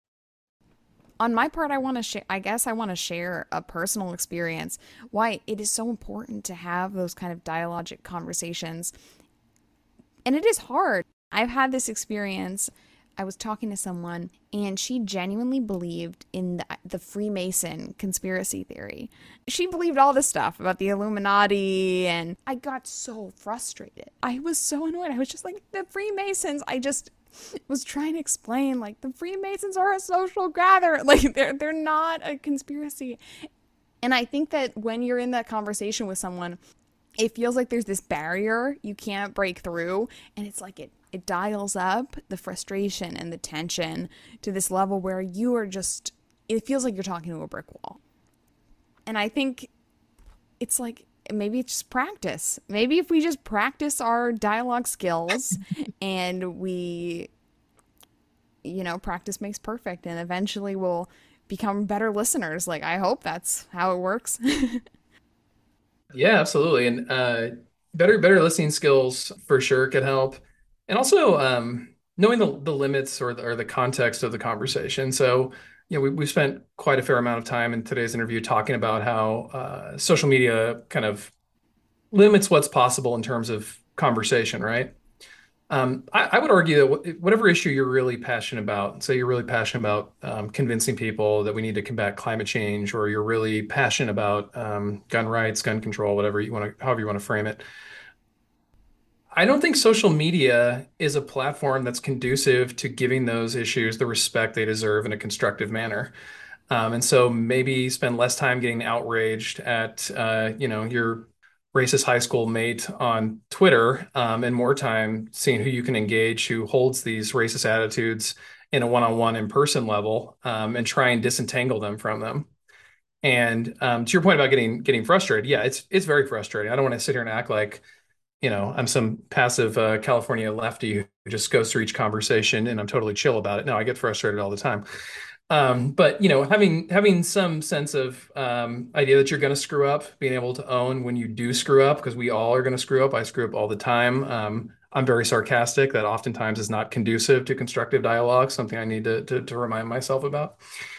Speaker 1: On my part, I want to share, I guess I want to share a personal experience why it is so important to have those kind of dialogic conversations. And it is hard. I've had this experience. I was talking to someone and she genuinely believed in the Freemason conspiracy theory. She believed all this stuff about the Illuminati, and I got so frustrated. I was so annoyed. I was just like, the Freemasons, I just was trying to explain, like, the Freemasons are a social gatherer. Like, they're not a conspiracy. And I think that when you're in that conversation with someone, it feels like there's this barrier you can't break through, and it's like it dials up the frustration and the tension to this level where you are just, it feels like you're talking to a brick wall. And I think it's like, maybe it's just practice. Maybe if we just practice our dialogue skills and we, practice makes perfect, and eventually we'll become better listeners. Like, I hope that's how it works.
Speaker 2: Yeah, absolutely. And better listening skills for sure could help. And also knowing the limits or the context of the conversation. So, we spent quite a fair amount of time in today's interview talking about how social media kind of limits what's possible in terms of conversation, right? I would argue that whatever issue you're really passionate about, say you're really passionate about convincing people that we need to combat climate change, or you're really passionate about gun rights, gun control, whatever you want to, however you want to frame it. I don't think social media is a platform that's conducive to giving those issues the respect they deserve in a constructive manner. And so maybe spend less time getting outraged at, your racist high school mate on Twitter, and more time seeing who you can engage, who holds these racist attitudes in a one-on-one in-person level, and try and disentangle them from them. And to your point about getting frustrated, yeah, it's very frustrating. I don't want to sit here and act like, I'm some passive California lefty who just goes through each conversation and I'm totally chill about it. No, I get frustrated all the time. But having some sense of idea that you're going to screw up, being able to own when you do screw up, because we all are going to screw up. I screw up all the time. I'm very sarcastic. That oftentimes is not conducive to constructive dialogue. Something I need to remind myself about.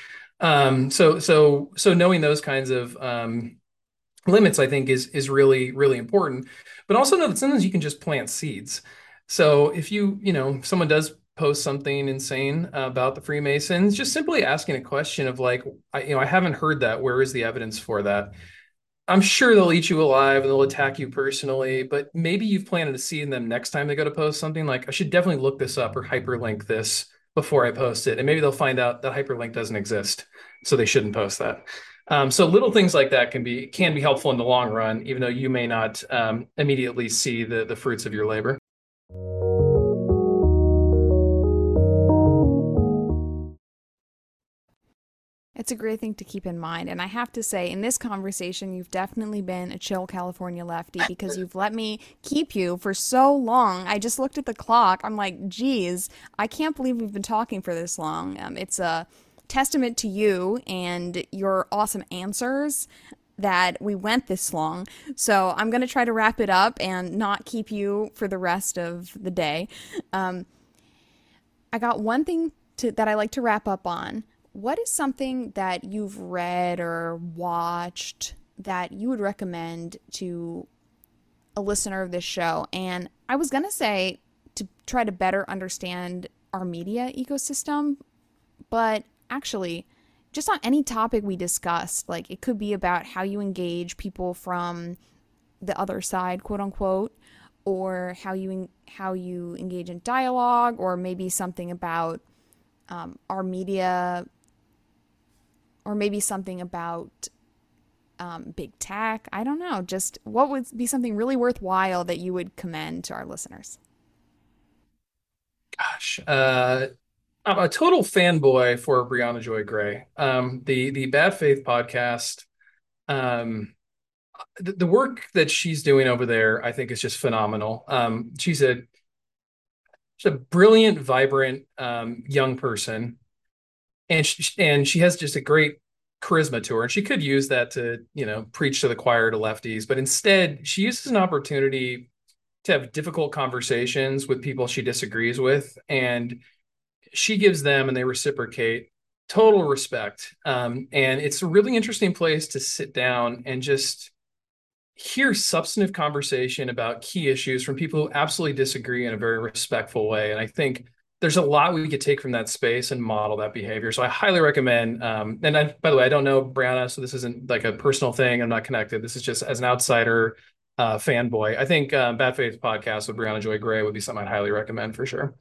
Speaker 2: So knowing those kinds of limits, I think, is really, really important. But also know that sometimes you can just plant seeds. So if someone does post something insane about the Freemasons, just simply asking a question of like, I haven't heard that. Where is the evidence for that? I'm sure they'll eat you alive and they'll attack you personally, but maybe you've planted a seed in them next time they go to post something like, I should definitely look this up or hyperlink this before I post it. And maybe they'll find out that hyperlink doesn't exist, so they shouldn't post that. So little things like that can be helpful in the long run, even though you may not immediately see the fruits of your labor.
Speaker 1: It's a great thing to keep in mind. And I have to say, in this conversation, you've definitely been a chill California lefty because you've let me keep you for so long. I just looked at the clock. I'm like, geez, I can't believe we've been talking for this long. It's a testament to you and your awesome answers that we went this long. So I'm going to try to wrap it up and not keep you for the rest of the day. I got one thing that I like to wrap up on. What is something that you've read or watched that you would recommend to a listener of this show? And I was going to say to try to better understand our media ecosystem, but actually, just on any topic we discussed, like it could be about how you engage people from the other side, quote unquote, or how you engage in dialogue, or maybe something about our media, or maybe something about big tech. I don't know. Just what would be something really worthwhile that you would commend to our listeners?
Speaker 2: Gosh, I'm a total fanboy for Brianna Joy Gray. The Bad Faith podcast, um, the work that she's doing over there, I think is just phenomenal. She's a brilliant, vibrant young person, and she has just a great charisma to her. And she could use that to, preach to the choir to lefties, but instead she uses an opportunity to have difficult conversations with people she disagrees with, and she gives them and they reciprocate total respect. And it's a really interesting place to sit down and just hear substantive conversation about key issues from people who absolutely disagree in a very respectful way. And I think there's a lot we could take from that space and model that behavior. So I highly recommend. By the way, I don't know Brianna, so this isn't like a personal thing. I'm not connected. This is just as an outsider fanboy. I think Bad Faith podcast with Brianna Joy Gray would be something I'd highly recommend for sure.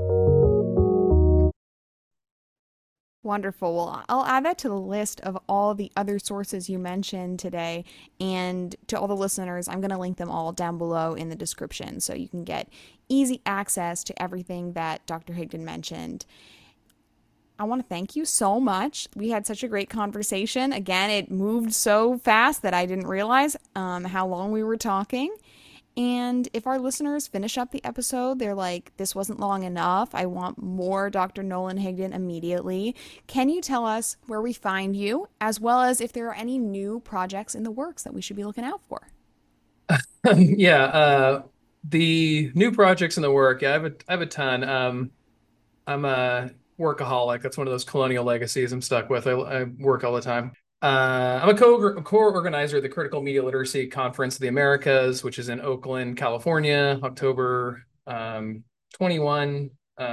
Speaker 1: Wonderful. Well, I'll add that to the list of all the other sources you mentioned today. And to all the listeners, I'm going to link them all down below in the description so you can get easy access to everything that Dr. Higdon mentioned. I want to thank you so much. We had such a great conversation. Again, it moved so fast that I didn't realize how long we were talking. And if our listeners finish up the episode, they're like, this wasn't long enough. I want more Dr. Nolan Higdon immediately. Can you tell us where we find you, as well as if there are any new projects in the works that we should be looking out for?
Speaker 2: Yeah, the new projects in the work. Yeah, I have a ton. I'm a workaholic. That's one of those colonial legacies I'm stuck with. I work all the time. I'm a co-organizer of the Critical Media Literacy Conference of the Americas, which is in Oakland, California, October 21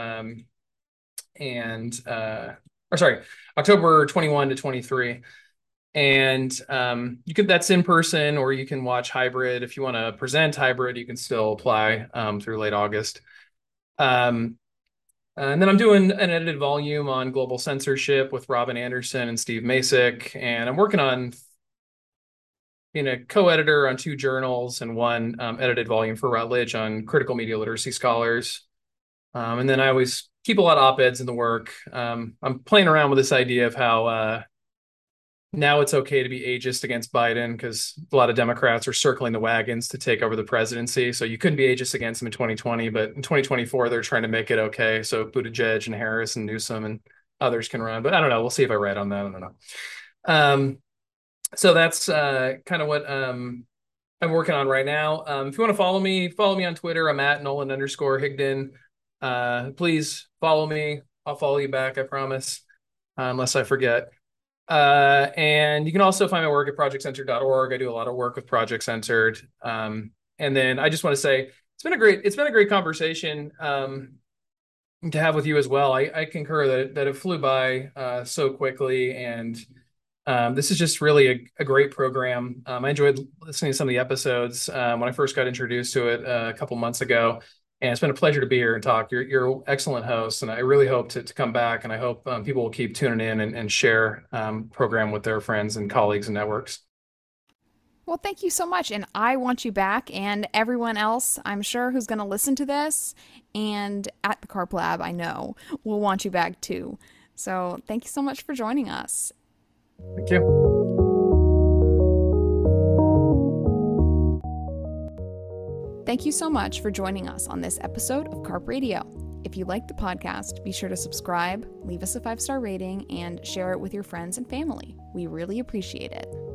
Speaker 2: October 21 to 23. And that's in person, or you can watch hybrid. If you want to present hybrid, you can still apply through late August. And then I'm doing an edited volume on global censorship with Robin Anderson and Steve Masick. And I'm working on being a co-editor on 2 journals and 1 edited volume for Routledge on critical media literacy scholars. And then I always keep a lot of op-eds in the work. I'm playing around with this idea of how now it's okay to be ageist against Biden because a lot of Democrats are circling the wagons to take over the presidency. So you couldn't be ageist against him in 2020, but in 2024, they're trying to make it okay. So Buttigieg and Harris and Newsom and others can run. But I don't know. We'll see if I write on that. I don't know. So that's kind of what I'm working on right now. If you want to follow me on Twitter. I'm at Nolan_Higdon. Please follow me. I'll follow you back, I promise, unless I forget. And you can also find my work at projectcentered.org. I do a lot of work with Project Centered. And then I just want to say it's been a great conversation to have with you as well. I concur that it flew by so quickly, and this is just really a great program. I enjoyed listening to some of the episodes when I first got introduced to it a couple months ago. And it's been a pleasure to be here and talk. You're an excellent host, and I really hope to come back. And I hope people will keep tuning in and share program with their friends and colleagues and networks.
Speaker 1: Well, thank you so much. And I want you back, and everyone else, I'm sure, who's going to listen to this and at the Carp Lab, I know, will want you back too. So thank you so much for joining us.
Speaker 2: Thank you.
Speaker 1: Thank you so much for joining us on this episode of Carp Radio. If you like the podcast, be sure to subscribe, leave us a 5-star rating, and share it with your friends and family. We really appreciate it.